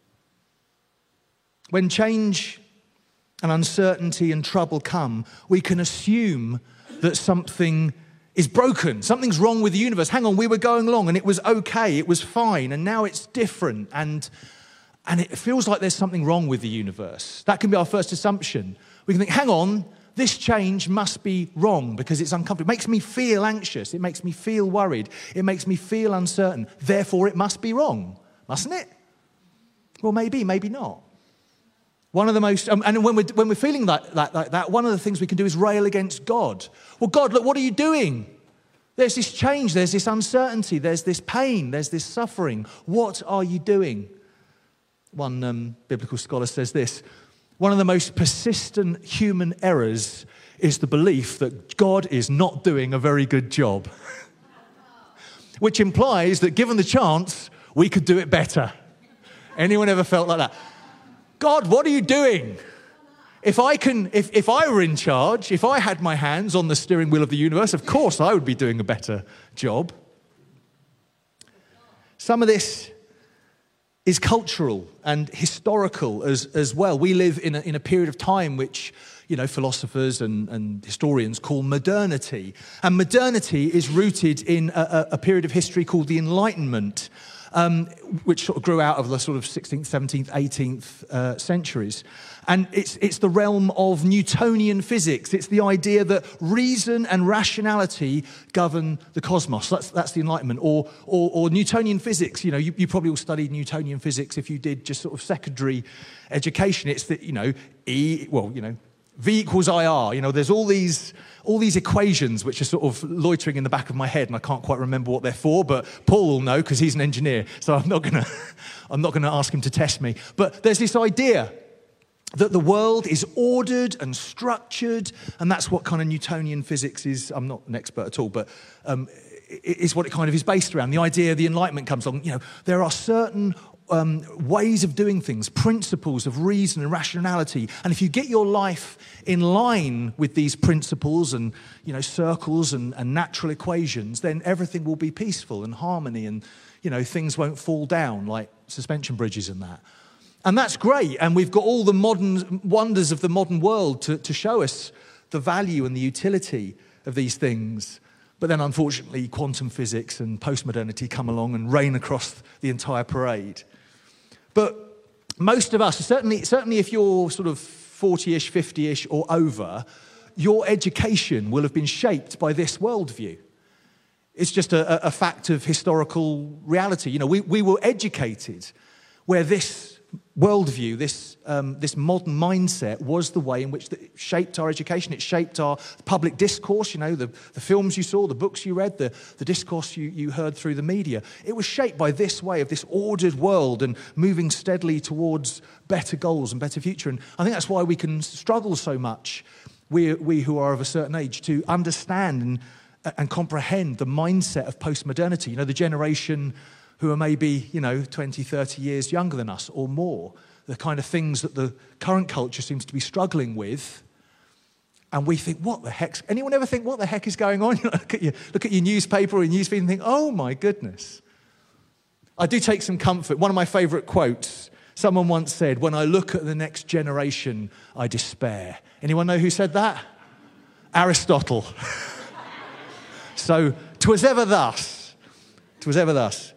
When change and uncertainty and trouble come, we can assume that something is broken, something's wrong with the universe. Hang on, we were going along and it was okay, it was fine, and now it's different, and it feels like there's something wrong with the universe. That can be our first assumption. We can think, hang on, this change must be wrong because it's uncomfortable. It makes me feel anxious. It makes me feel worried. It makes me feel uncertain. Therefore, it must be wrong, mustn't it? Well, maybe, maybe not. One of the most, and when we're feeling like that, one of the things we can do is rail against God. Well, God, look, what are you doing? There's this change, there's this uncertainty, there's this pain, there's this suffering. What are you doing? One biblical scholar says this: one of the most persistent human errors is the belief that God is not doing a very good job. Which implies that given the chance, we could do it better. Anyone ever felt like that? God, what are you doing? If I were in charge, if I had my hands on the steering wheel of the universe, of course I would be doing a better job. Some of this is cultural and historical as well. We live in a period of time which, you know, philosophers and historians call modernity. And modernity is rooted in a period of history called the Enlightenment, which sort of grew out of the sort of 16th, 17th, 18th centuries. And it's the realm of Newtonian physics. It's the idea that reason and rationality govern the cosmos. That's the Enlightenment. Or Newtonian physics. You know, you probably all studied Newtonian physics if you did just sort of secondary education. It's that, you know, V equals IR. You know, there's all these equations which are sort of loitering in the back of my head, and I can't quite remember what they're for. But Paul will know because he's an engineer, so I'm not gonna ask him to test me. But there's this idea that the world is ordered and structured, and that's what kind of Newtonian physics is. I'm not an expert at all, but it's what it kind of is based around. The idea of the Enlightenment comes along. You know, there are certain ways of doing things, principles of reason and rationality. And if you get your life in line with these principles and, you know, circles and natural equations, then everything will be peaceful and harmony, and, you know, things won't fall down like suspension bridges and that. And that's great. And we've got all the modern wonders of the modern world to show us the value and the utility of these things. But then, unfortunately, quantum physics and postmodernity come along and reign across the entire parade. But most of us, certainly if you're sort of 40-ish, 50-ish or over, your education will have been shaped by this worldview. It's just a fact of historical reality. You know, we were educated where this worldview, this modern mindset was the way in which it shaped our education. It shaped our public discourse, you know, the films you saw, the books you read, the discourse you heard through the media. It was shaped by this way of this ordered world and moving steadily towards better goals and better future. And I think that's why we can struggle so much, we who are of a certain age, to understand and comprehend the mindset of postmodernity. You know, the generation who are maybe, you know, 20, 30 years younger than us or more, the kind of things that the current culture seems to be struggling with. And we think, what the heck? Anyone ever think, what the heck is going on? You know, look at your newspaper or your newsfeed and think, oh my goodness. I do take some comfort. One of my favourite quotes, someone once said, when I look at the next generation, I despair. Anyone know who said that? Aristotle. So, 'twas ever thus. 'Twas ever thus.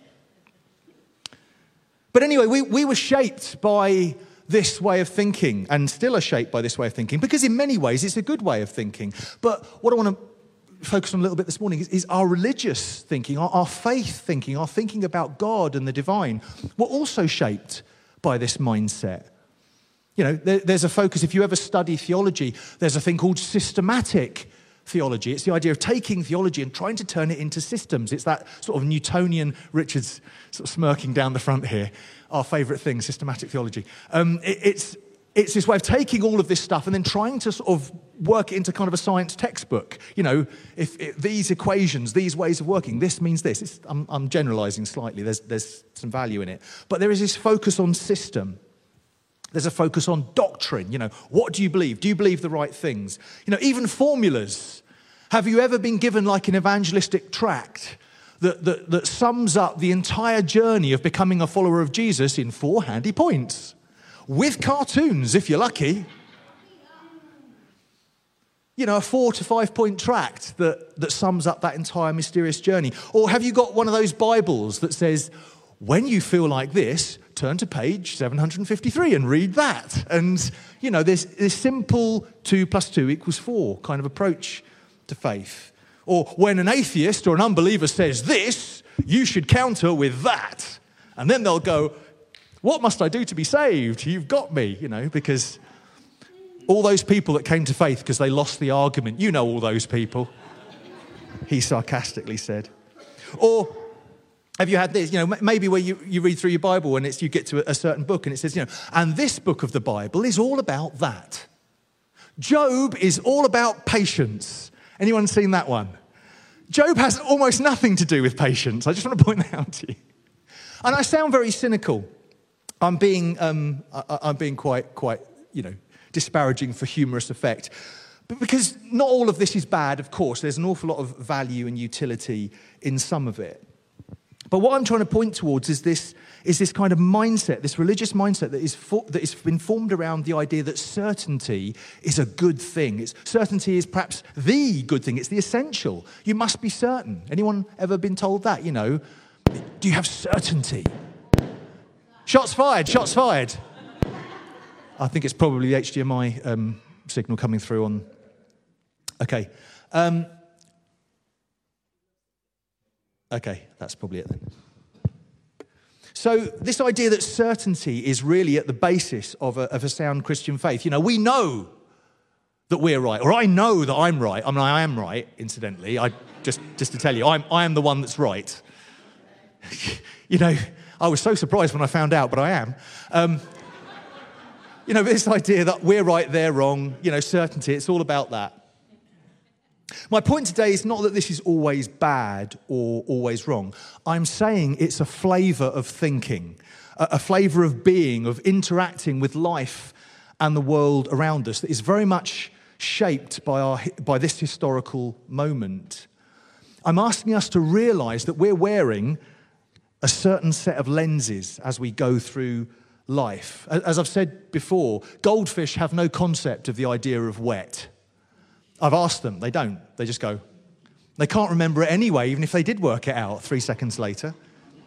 But anyway, we were shaped by this way of thinking, and still are shaped by this way of thinking, because in many ways it's a good way of thinking. But what I want to focus on a little bit this morning is our religious thinking, our faith thinking, our thinking about God and the divine. We're also shaped by this mindset. You know, there's a focus, if you ever study theology, there's a thing called systematic theology. It's the idea of taking theology and trying to turn it into systems. It's that sort of Newtonian, Richard's sort of smirking down the front here, our favourite thing, systematic theology. It's this way of taking all of this stuff and then trying to sort of work it into kind of a science textbook. You know, if these equations, these ways of working, this means this. I'm generalising slightly. There's some value in it. But there is this focus on system. There's a focus on doctrine. You know, what do you believe? Do you believe the right things? You know, even formulas. Have you ever been given like an evangelistic tract that sums up the entire journey of becoming a follower of Jesus in 4 handy points? With cartoons, if you're lucky. You know, a 4 to 5 point tract that sums up that entire mysterious journey. Or have you got one of those Bibles that says, when you feel like this, turn to page 753 and read that. And, you know, there's this simple 2 + 2 = 4 kind of approach to faith. Or when an atheist or an unbeliever says this, you should counter with that. And then they'll go, what must I do to be saved? You've got me, you know, because all those people that came to faith because they lost the argument, you know all those people, he sarcastically said. Or have you had this, you know, maybe where you read through your Bible and you get to a certain book and it says, you know, and this book of the Bible is all about that. Job is all about patience. Anyone seen that one? Job has almost nothing to do with patience. I just want to point that out to you. And I sound very cynical. I'm being quite, you know, disparaging for humorous effect. But because not all of this is bad, of course. There's an awful lot of value and utility in some of it. But what I'm trying to point towards is this kind of mindset, this religious mindset that is been formed around the idea that certainty is a good thing. Certainty is perhaps the good thing. It's the essential. You must be certain. Anyone ever been told that? You know, do you have certainty? Shots fired, shots fired. I think it's probably the HDMI signal coming through on. Okay. Okay, that's probably it then. So this idea that certainty is really at the basis of a sound Christian faith. You know, we know that we're right, or I know that I'm right. I mean, I am right, incidentally. Just to tell you, I am the one that's right. You know, I was so surprised when I found out, but I am. You know, this idea that we're right, they're wrong, you know, certainty, it's all about that. My point today is not that this is always bad or always wrong. I'm saying it's a flavour of thinking, a flavour of being, of interacting with life and the world around us that is very much shaped by this historical moment. I'm asking us to realise that we're wearing a certain set of lenses as we go through life. As I've said before, goldfish have no concept of the idea of wet. I've asked them, they don't. They just go. They can't remember it anyway, even if they did work it out 3 seconds later.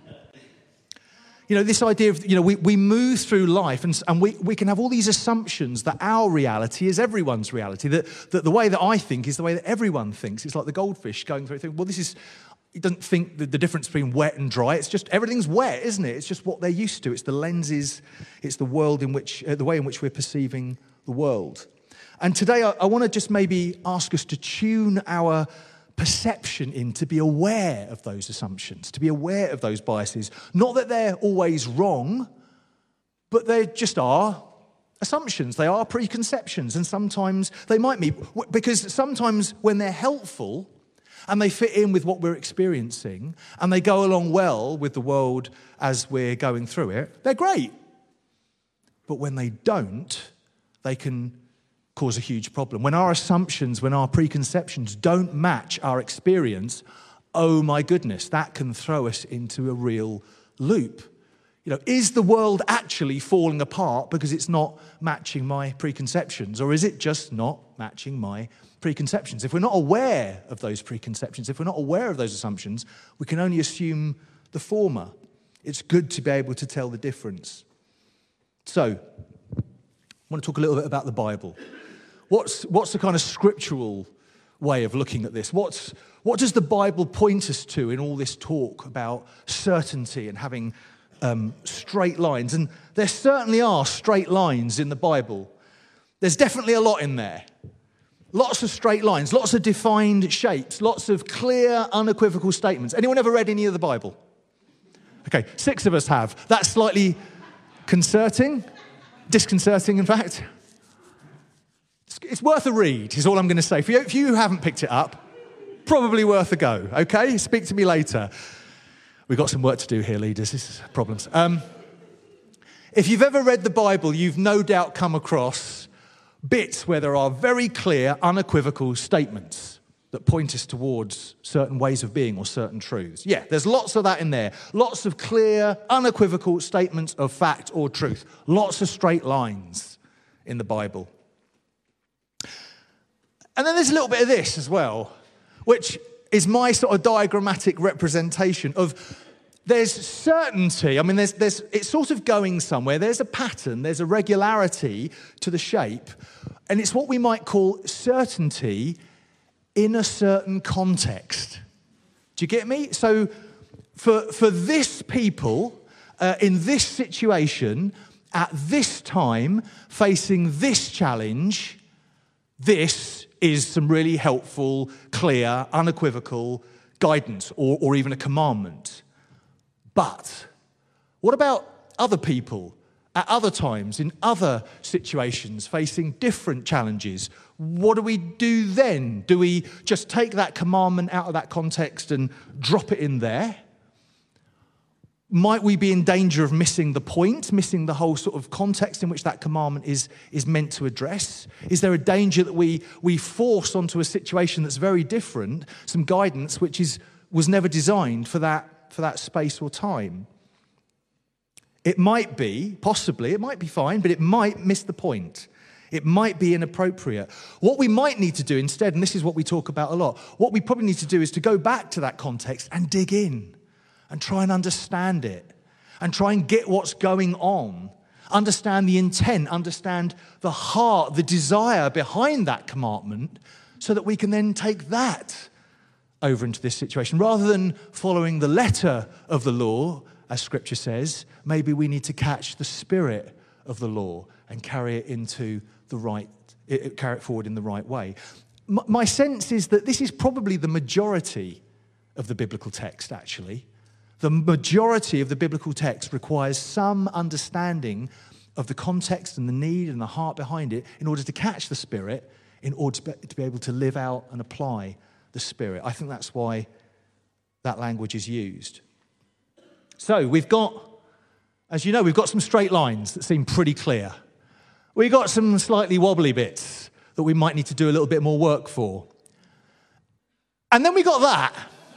You know, this idea of, you know, we move through life and we can have all these assumptions that our reality is everyone's reality, that the way that I think is the way that everyone thinks. It's like the goldfish going through, well, this is, you don't think the difference between wet and dry. It's just, everything's wet, isn't it? It's just what they're used to. It's the lenses, it's the world in which, the way in which we're perceiving the world. And today I want to just maybe ask us to tune our perception in to be aware of those assumptions, to be aware of those biases. Not that they're always wrong, but they just are assumptions. They are preconceptions, and sometimes they might be, because sometimes when they're helpful and they fit in with what we're experiencing and they go along well with the world as we're going through it, they're great. But when they don't, they can cause a huge problem. When our assumptions, when our preconceptions don't match our experience, oh my goodness, that can throw us into a real loop. You know, is the world actually falling apart because it's not matching my preconceptions, or is it just not matching my preconceptions? If we're not aware of those preconceptions, if we're not aware of those assumptions, we can only assume the former. It's good to be able to tell the difference. So, I want to talk a little bit about the Bible. What's the kind of scriptural way of looking at this. What does the Bible point us to in all this talk about certainty and having straight lines? And there certainly are straight lines in the Bible. There's definitely a lot in there. Lots of straight lines, lots of defined shapes, lots of clear, unequivocal statements. Anyone ever read any of the Bible? Okay, 6 of us have. That's slightly disconcerting, in fact. It's worth a read, is all I'm going to say. If you haven't picked it up, probably worth a go, okay? Speak to me later. We've got some work to do here, leaders. This is problems. If you've ever read the Bible, you've no doubt come across bits where there are very clear, unequivocal statements that point us towards certain ways of being or certain truths. Yeah, there's lots of that in there. Lots of clear, unequivocal statements of fact or truth. Lots of straight lines in the Bible. And then there's a little bit of this as well, which is my sort of diagrammatic representation of there's certainty. I mean, it's sort of going somewhere. There's a pattern, there's a regularity to the shape, and it's what we might call certainty in a certain context. Do you get me? So for this people, in this situation, at this time, facing this challenge, this is some really helpful, clear, unequivocal guidance or even a commandment. But what about other people at other times, in other situations, facing different challenges? What do we do then? Do we just take that commandment out of that context and drop it in there? Might we be in danger of missing the point, missing the whole sort of context in which that commandment is meant to address? Is there a danger that we force onto a situation that's very different, some guidance which was never designed for that space or time? It might be, possibly, it might be fine, but it might miss the point. It might be inappropriate. What we might need to do instead, and this is what we talk about a lot, what we probably need to do is to go back to that context and dig in and try and understand it and try and get what's going on, understand the intent, understand the heart, the desire behind that commandment, so that we can then take that over into this situation. Rather than following the letter of the law, as Scripture says, maybe we need to catch the spirit of the law and carry it forward in the right way. My sense is that this is probably the majority of the biblical text, actually. The majority of the biblical text requires some understanding of the context and the need and the heart behind it in order to catch the Spirit, in order to be able to live out and apply the Spirit. I think that's why that language is used. So we've got, as you know, we've got some straight lines that seem pretty clear. We've got some slightly wobbly bits that we might need to do a little bit more work for. And then we got that.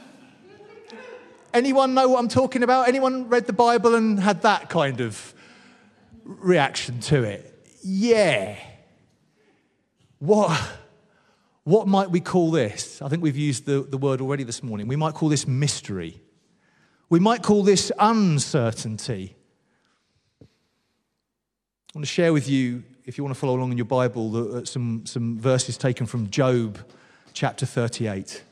Anyone know what I'm talking about? Anyone read the Bible and had that kind of reaction to it? Yeah. What might we call this? I think we've used the word already this morning. We might call this mystery. We might call this uncertainty. I want to share with you, if you want to follow along in your Bible, some verses taken from Job chapter 38.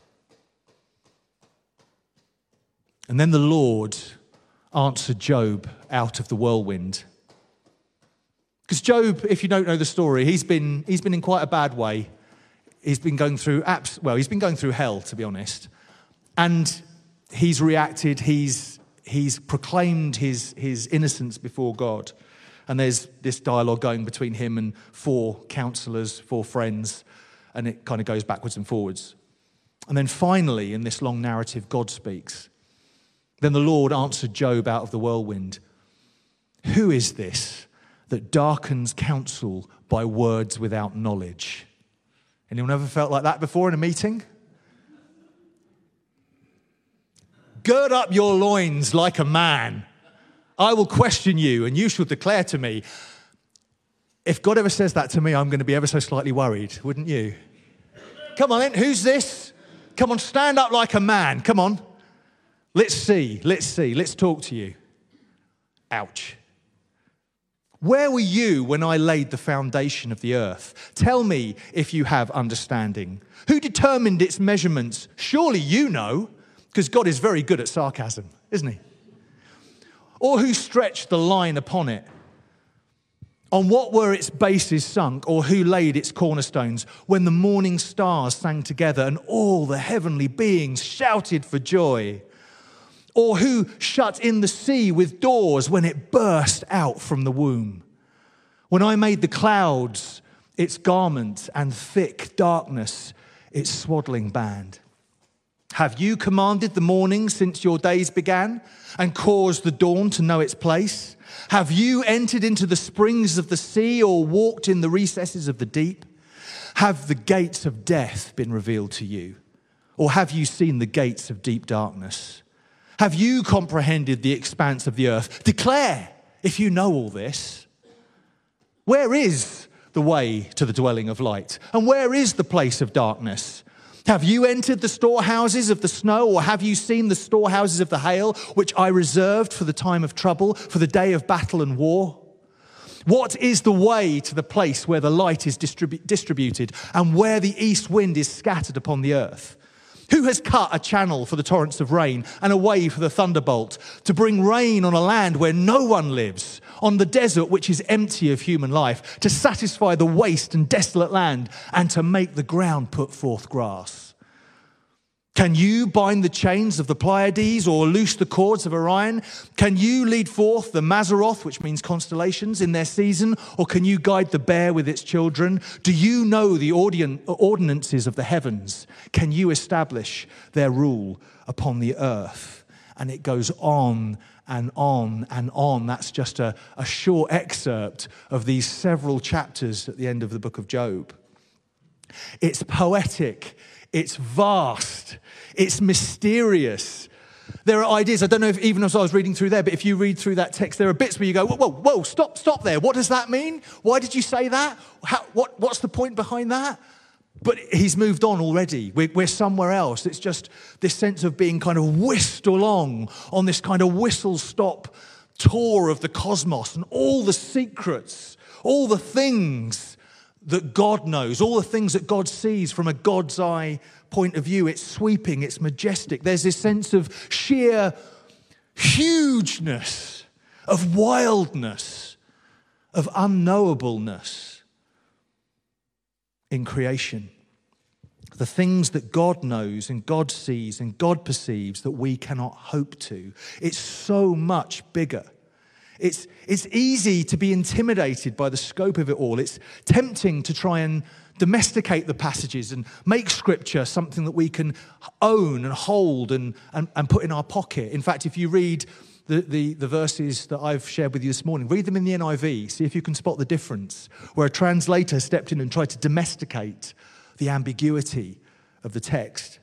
And then the Lord answered Job out of the whirlwind. Because Job, if you don't know the story, he's been in quite a bad way. He's been going through hell, to be honest. And he's reacted, he's proclaimed his innocence before God. And there's this dialogue going between him and 4 counselors, 4 friends, and it kind of goes backwards and forwards. And then finally, in this long narrative, God speaks. Then the Lord answered Job out of the whirlwind. Who is this that darkens counsel by words without knowledge? Anyone ever felt like that before in a meeting? Gird up your loins like a man. I will question you, and you shall declare to me. If God ever says that to me, I'm going to be ever so slightly worried, wouldn't you? Come on then, who's this? Come on, stand up like a man. Come on. Let's see. Let's talk to you. Ouch. Where were you when I laid the foundation of the earth? Tell me if you have understanding. Who determined its measurements? Surely you know, because God is very good at sarcasm, isn't he? Or who stretched the line upon it? On what were its bases sunk, or who laid its cornerstones? When the morning stars sang together and all the heavenly beings shouted for joy? Or who shut in the sea with doors when it burst out from the womb? When I made the clouds its garment and thick darkness its swaddling band? Have you commanded the morning since your days began and caused the dawn to know its place? Have you entered into the springs of the sea or walked in the recesses of the deep? Have the gates of death been revealed to you? Or have you seen the gates of deep darkness? Have you comprehended the expanse of the earth? Declare if you know all this. Where is the way to the dwelling of light? And where is the place of darkness? Have you entered the storehouses of the snow, or have you seen the storehouses of the hail, which I reserved for the time of trouble, for the day of battle and war? What is the way to the place where the light is distributed, and where the east wind is scattered upon the earth? Who has cut a channel for the torrents of rain and a way for the thunderbolt, to bring rain on a land where no one lives, on the desert which is empty of human life, to satisfy the waste and desolate land, and to make the ground put forth grass? Can you bind the chains of the Pleiades or loose the cords of Orion? Can you lead forth the Mazzaroth, which means constellations, in their season? Or can you guide the bear with its children? Do you know the ordinances of the heavens? Can you establish their rule upon the earth? And it goes on and on and on. That's just a short excerpt of these several chapters at the end of the book of Job. It's poetic. It's vast. It's mysterious. There are ideas, I don't know if even as I was reading through there, but if you read through that text, there are bits where you go, whoa, stop there. What does that mean? Why did you say that? What's the point behind that? But he's moved on already. We're somewhere else. It's just this sense of being kind of whisked along on this kind of whistle-stop tour of the cosmos and all the secrets, all the things that God knows, all the things that God sees from a God's eye point of view. It's sweeping, it's majestic. There's this sense of sheer hugeness, of wildness, of unknowableness in creation. The things that God knows and God sees and God perceives that we cannot hope to. It's so much bigger. It's easy to be intimidated by the scope of it all. It's tempting to try and domesticate the passages and make Scripture something that we can own and hold and put in our pocket. In fact, if you read the verses that I've shared with you this morning, read them in the NIV, see if you can spot the difference, where a translator stepped in and tried to domesticate the ambiguity of the text.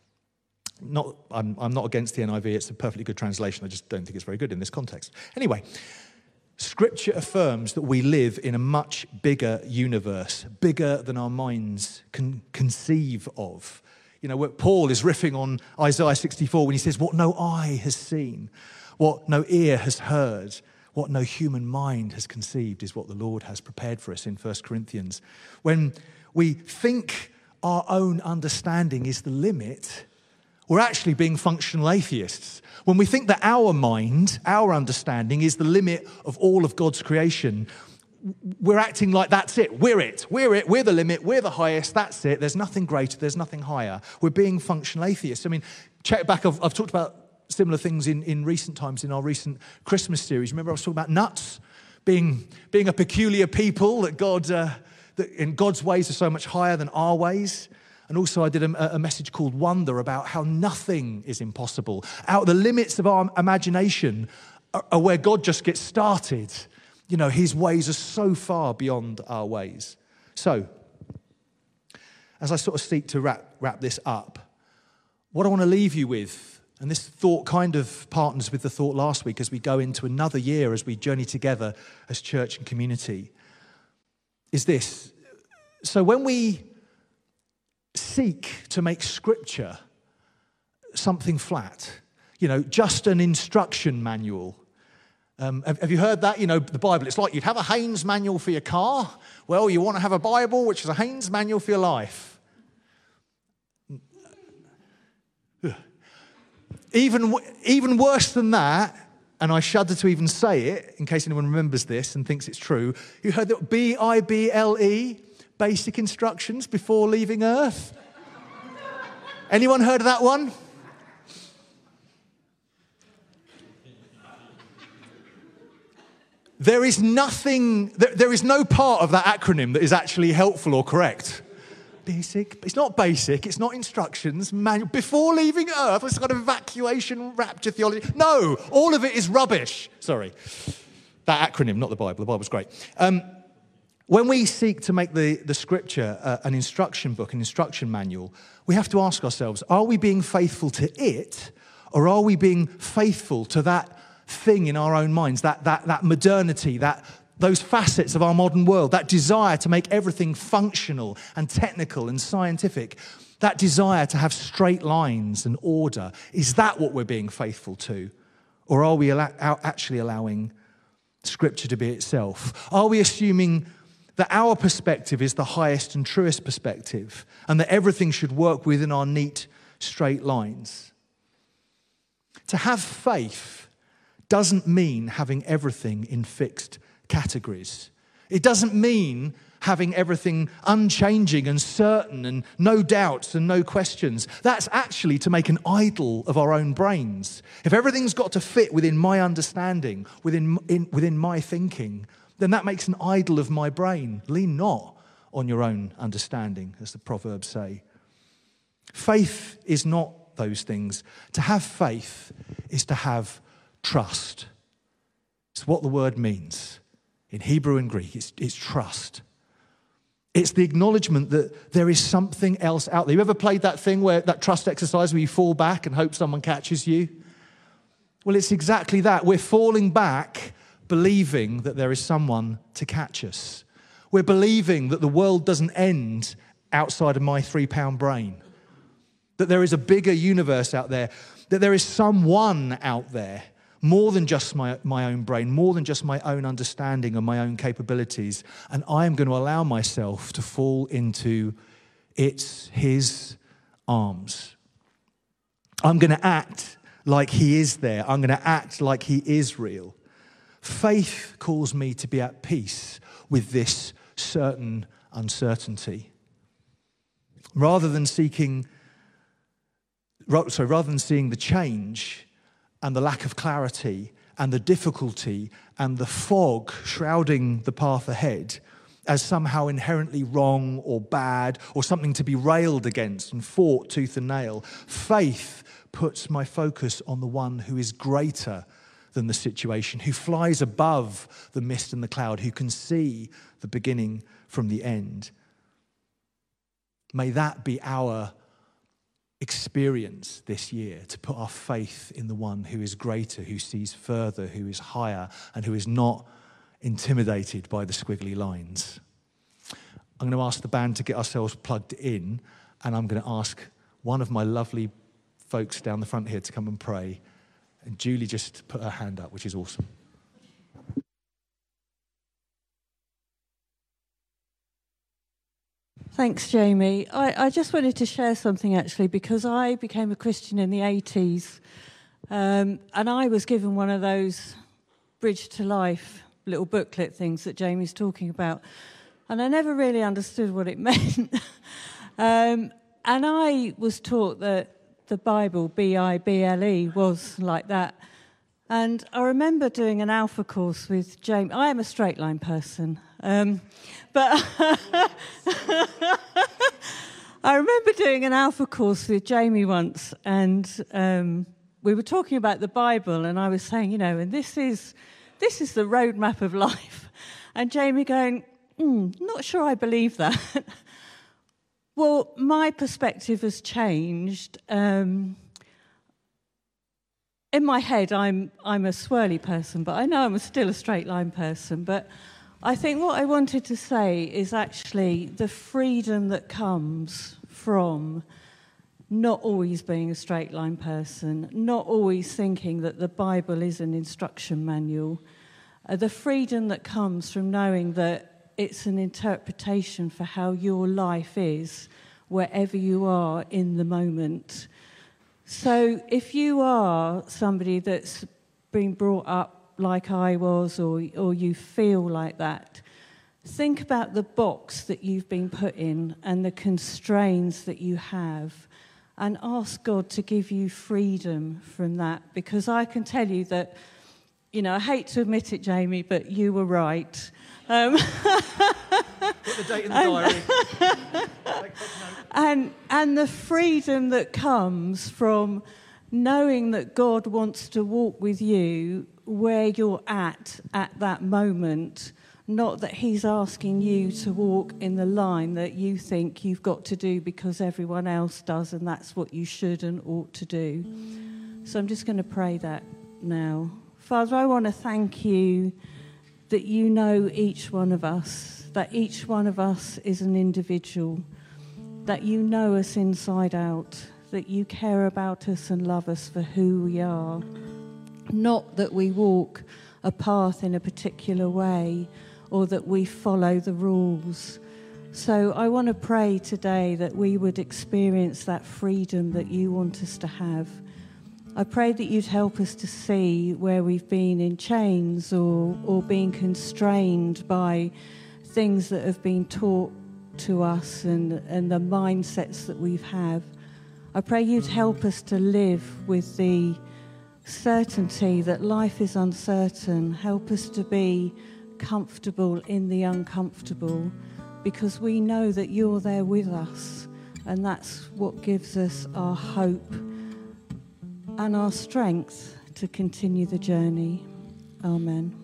I'm not against the NIV. It's a perfectly good translation. I just don't think it's very good in this context. Anyway, Scripture affirms that we live in a much bigger universe, bigger than our minds can conceive of. You know, Paul is riffing on Isaiah 64 when he says, what no eye has seen, what no ear has heard, what no human mind has conceived is what the Lord has prepared for us in 1 Corinthians. When we think our own understanding is the limit, we're actually being functional atheists. When we think that our mind, our understanding is the limit of all of God's creation, we're acting like that's it. We're the limit, we're the highest, that's it. There's nothing greater, there's nothing higher. We're being functional atheists. I mean, check back, I've talked about similar things in recent times in our recent Christmas series. Remember I was talking about nuts, being a peculiar people, that in God's ways are so much higher than our ways. And also I did a message called Wonder about how nothing is impossible. Out the limits of our imagination are where God just gets started. You know, his ways are so far beyond our ways. So, as I sort of seek to wrap this up, what I want to leave you with, and this thought kind of partners with the thought last week as we go into another year, as we journey together as church and community, is this. So when we seek to make Scripture something flat, you know, just an instruction manual, Have you heard that? You know, the Bible, it's like you'd have a Haynes manual for your car. Well, you want to have a Bible, which is a Haynes manual for your life. Even worse than that, and I shudder to even say it, in case anyone remembers this and thinks it's true, you heard that BIBLE, basic instructions before leaving Earth? Anyone heard of that one? There is no part of that acronym that is actually helpful or correct. Basic, it's not basic, it's not instructions, manual, before leaving Earth, it's kind of evacuation, rapture theology. No, all of it is rubbish. Sorry. That acronym, not the Bible. The Bible's great. When we seek to make the scripture an instruction book, an instruction manual, we have to ask ourselves, are we being faithful to it, or are we being faithful to that thing in our own minds, that modernity, those facets of our modern world, that desire to make everything functional and technical and scientific, that desire to have straight lines and order? Is that what we're being faithful to? Or are we actually allowing Scripture to be itself? Are we assuming that our perspective is the highest and truest perspective and that everything should work within our neat, straight lines? To have faith doesn't mean having everything in fixed categories. It doesn't mean having everything unchanging and certain and no doubts and no questions. That's actually to make an idol of our own brains. If everything's got to fit within my understanding, within my thinking, then that makes an idol of my brain. Lean not on your own understanding, as the Proverbs say. Faith is not those things. To have faith is to have trust. It's what the word means. In Hebrew and Greek, it's trust. It's the acknowledgement that there is something else out there. You ever played that thing that trust exercise where you fall back and hope someone catches you? Well, it's exactly that. We're falling back believing that there is someone to catch us. We're believing that the world doesn't end outside of my 3-pound brain. That there is a bigger universe out there. That there is someone out there, more than just my own brain, more than just my own understanding and my own capabilities. And I am going to allow myself to fall into his arms. I'm going to act like he is there. I'm going to act like he is real. Faith calls me to be at peace with this certain uncertainty. Rather than seeing the change and the lack of clarity and the difficulty and the fog shrouding the path ahead as somehow inherently wrong or bad or something to be railed against and fought tooth and nail, faith puts my focus on the one who is greater than the situation, who flies above the mist and the cloud, who can see the beginning from the end. May that be our experience this year, to put our faith in the one who is greater, who sees further, who is higher, and who is not intimidated by the squiggly lines. I'm going to ask the band to get ourselves plugged in, and I'm going to ask one of my lovely folks down the front here to come and pray. And Julie just put her hand up, which is awesome. Thanks, Jamie. I just wanted to share something, actually, because I became a Christian in the 80s, and I was given one of those Bridge to Life little booklet things that Jamie's talking about, and I never really understood what it meant. And I was taught that the Bible, Bible, was like that. And I remember doing an Alpha course with Jamie. I am a straight line person. But I remember doing an Alpha course with Jamie once, and we were talking about the Bible, and I was saying, and this is the roadmap of life. And Jamie going, not sure I believe that. Well, my perspective has changed. In my head, I'm a swirly person, but I know I'm still a straight line person. But I think what I wanted to say is actually the freedom that comes from not always being a straight line person, not always thinking that the Bible is an instruction manual, the freedom that comes from knowing that it's an interpretation for how your life is wherever you are in the moment. So if you are somebody that's been brought up like I was, or you feel like that, think about the box that you've been put in and the constraints that you have, and ask God to give you freedom from that. Because I can tell you that, I hate to admit it, Jamie, but you were right. Put the date in the diary. And the freedom that comes from knowing that God wants to walk with you where you're at that moment, not that he's asking you to walk in the line that you think you've got to do because everyone else does, and that's what you should and ought to do. So I'm just going to pray that now. Father, I want to thank you that you know each one of us, that each one of us is an individual, that you know us inside out, that you care about us and love us for who we are. Not that we walk a path in a particular way or that we follow the rules. So I want to pray today that we would experience that freedom that you want us to have. I pray that you'd help us to see where we've been in chains or being constrained by things that have been taught to us and the mindsets that we've had. I pray you'd help us to live with the certainty that life is uncertain. Help us to be comfortable in the uncomfortable, because we know that you're there with us, and that's what gives us our hope and our strength to continue the journey. Amen.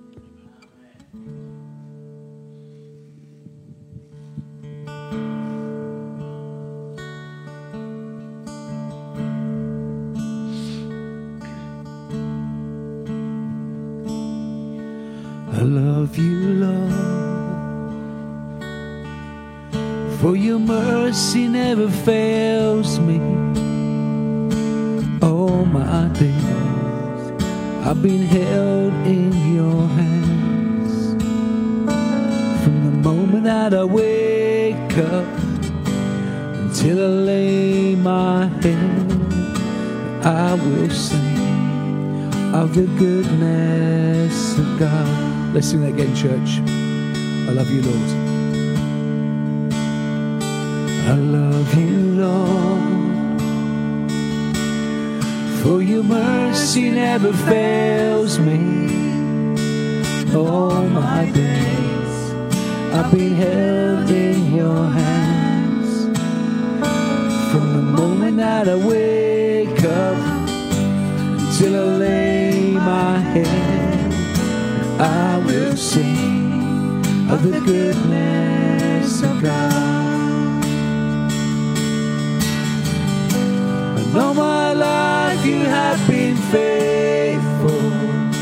I love you, Lord, for your mercy never fails me. All my days I've been held in your hands. From the moment that I wake up until I lay my head, I will sing of the goodness of God. Let's sing that again, church. I love you, Lord. I love you, Lord, for your mercy never fails me. All my days I've been held in your hands. From the moment that I wake up till I lay my head, I will sing of the goodness of God. And all my life you have been faithful.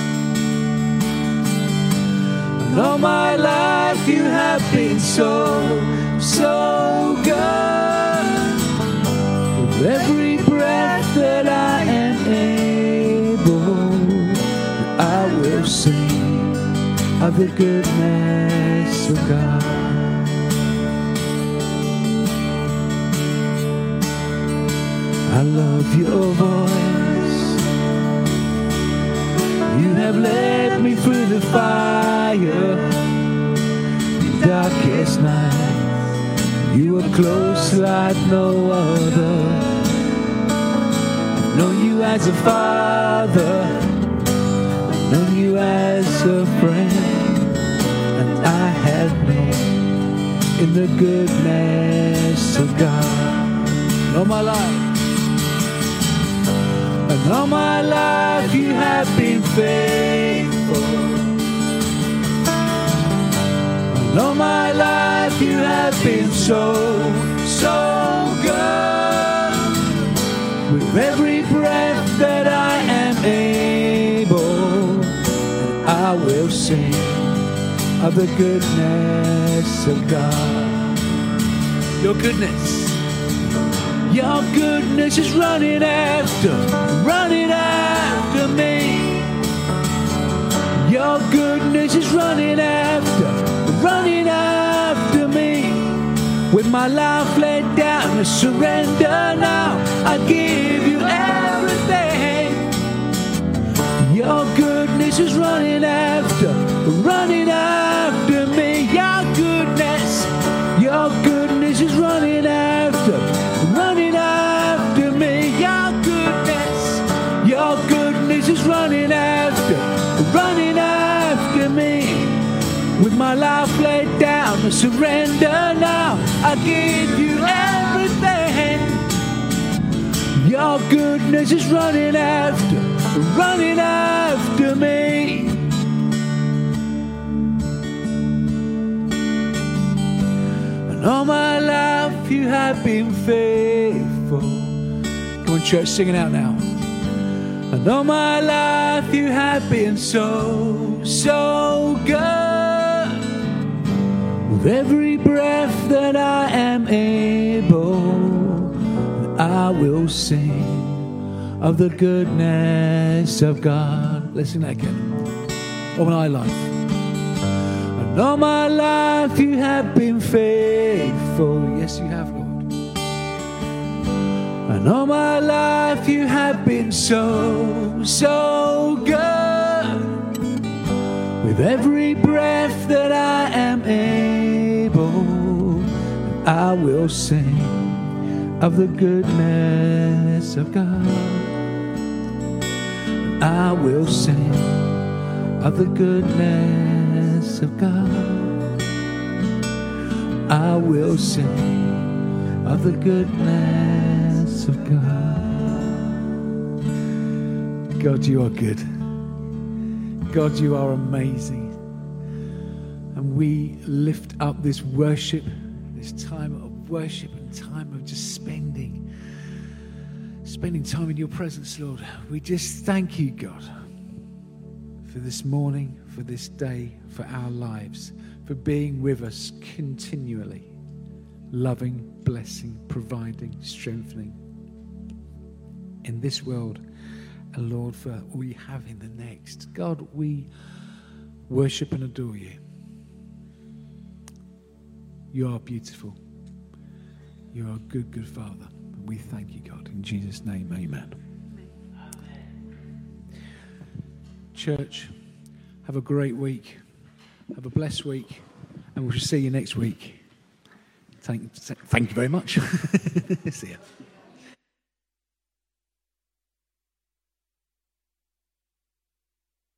And all my life you have been so, so good. With every breath that I am able, I will sing of the goodness of God. I love your voice. You have led me through the fire, the darkest night. You are close like no other. I've known you as a father, I've known you as a friend, and I have known in the goodness of God. And all my life, and all my life you have been faithful. And all my life you have been so, so good. With every breath that I am able, I will sing of the goodness of God. Your goodness, Your goodness is running after me. Your goodness is running after me. With my life laid down, I surrender now. I give you everything. Your goodness is running after me. Your goodness is running after me. Your goodness is running after me. With my life laid down, I surrender now. I give you everything. Your goodness is running after me. And all my life you have been faithful. Come on, church, sing it out now. And all my life you have been so, so good. With every breath that I am able, I will sing of the goodness of God. Let's sing that again. All my life. And all my life you have been faithful. Yes, you have, Lord. And all my life you have been so, so good. With every breath that I am able, I will sing of the goodness of God. I will sing of the goodness of God. I will sing of the goodness of God. God, you are good. God, you are amazing. And we lift up this worship, this time of worship and time of just spending time in your presence, Lord. We just thank you, God, for this morning, for this day, for our lives, for being with us continually, loving, blessing, providing, strengthening in this world, and Lord, for all you have in the next. God, we worship and adore you. You are beautiful. You are a good, good Father. We thank you, God. In Jesus' name, amen. Church, have a great week. Have a blessed week. And we shall see you next week. Thank you very much. See ya.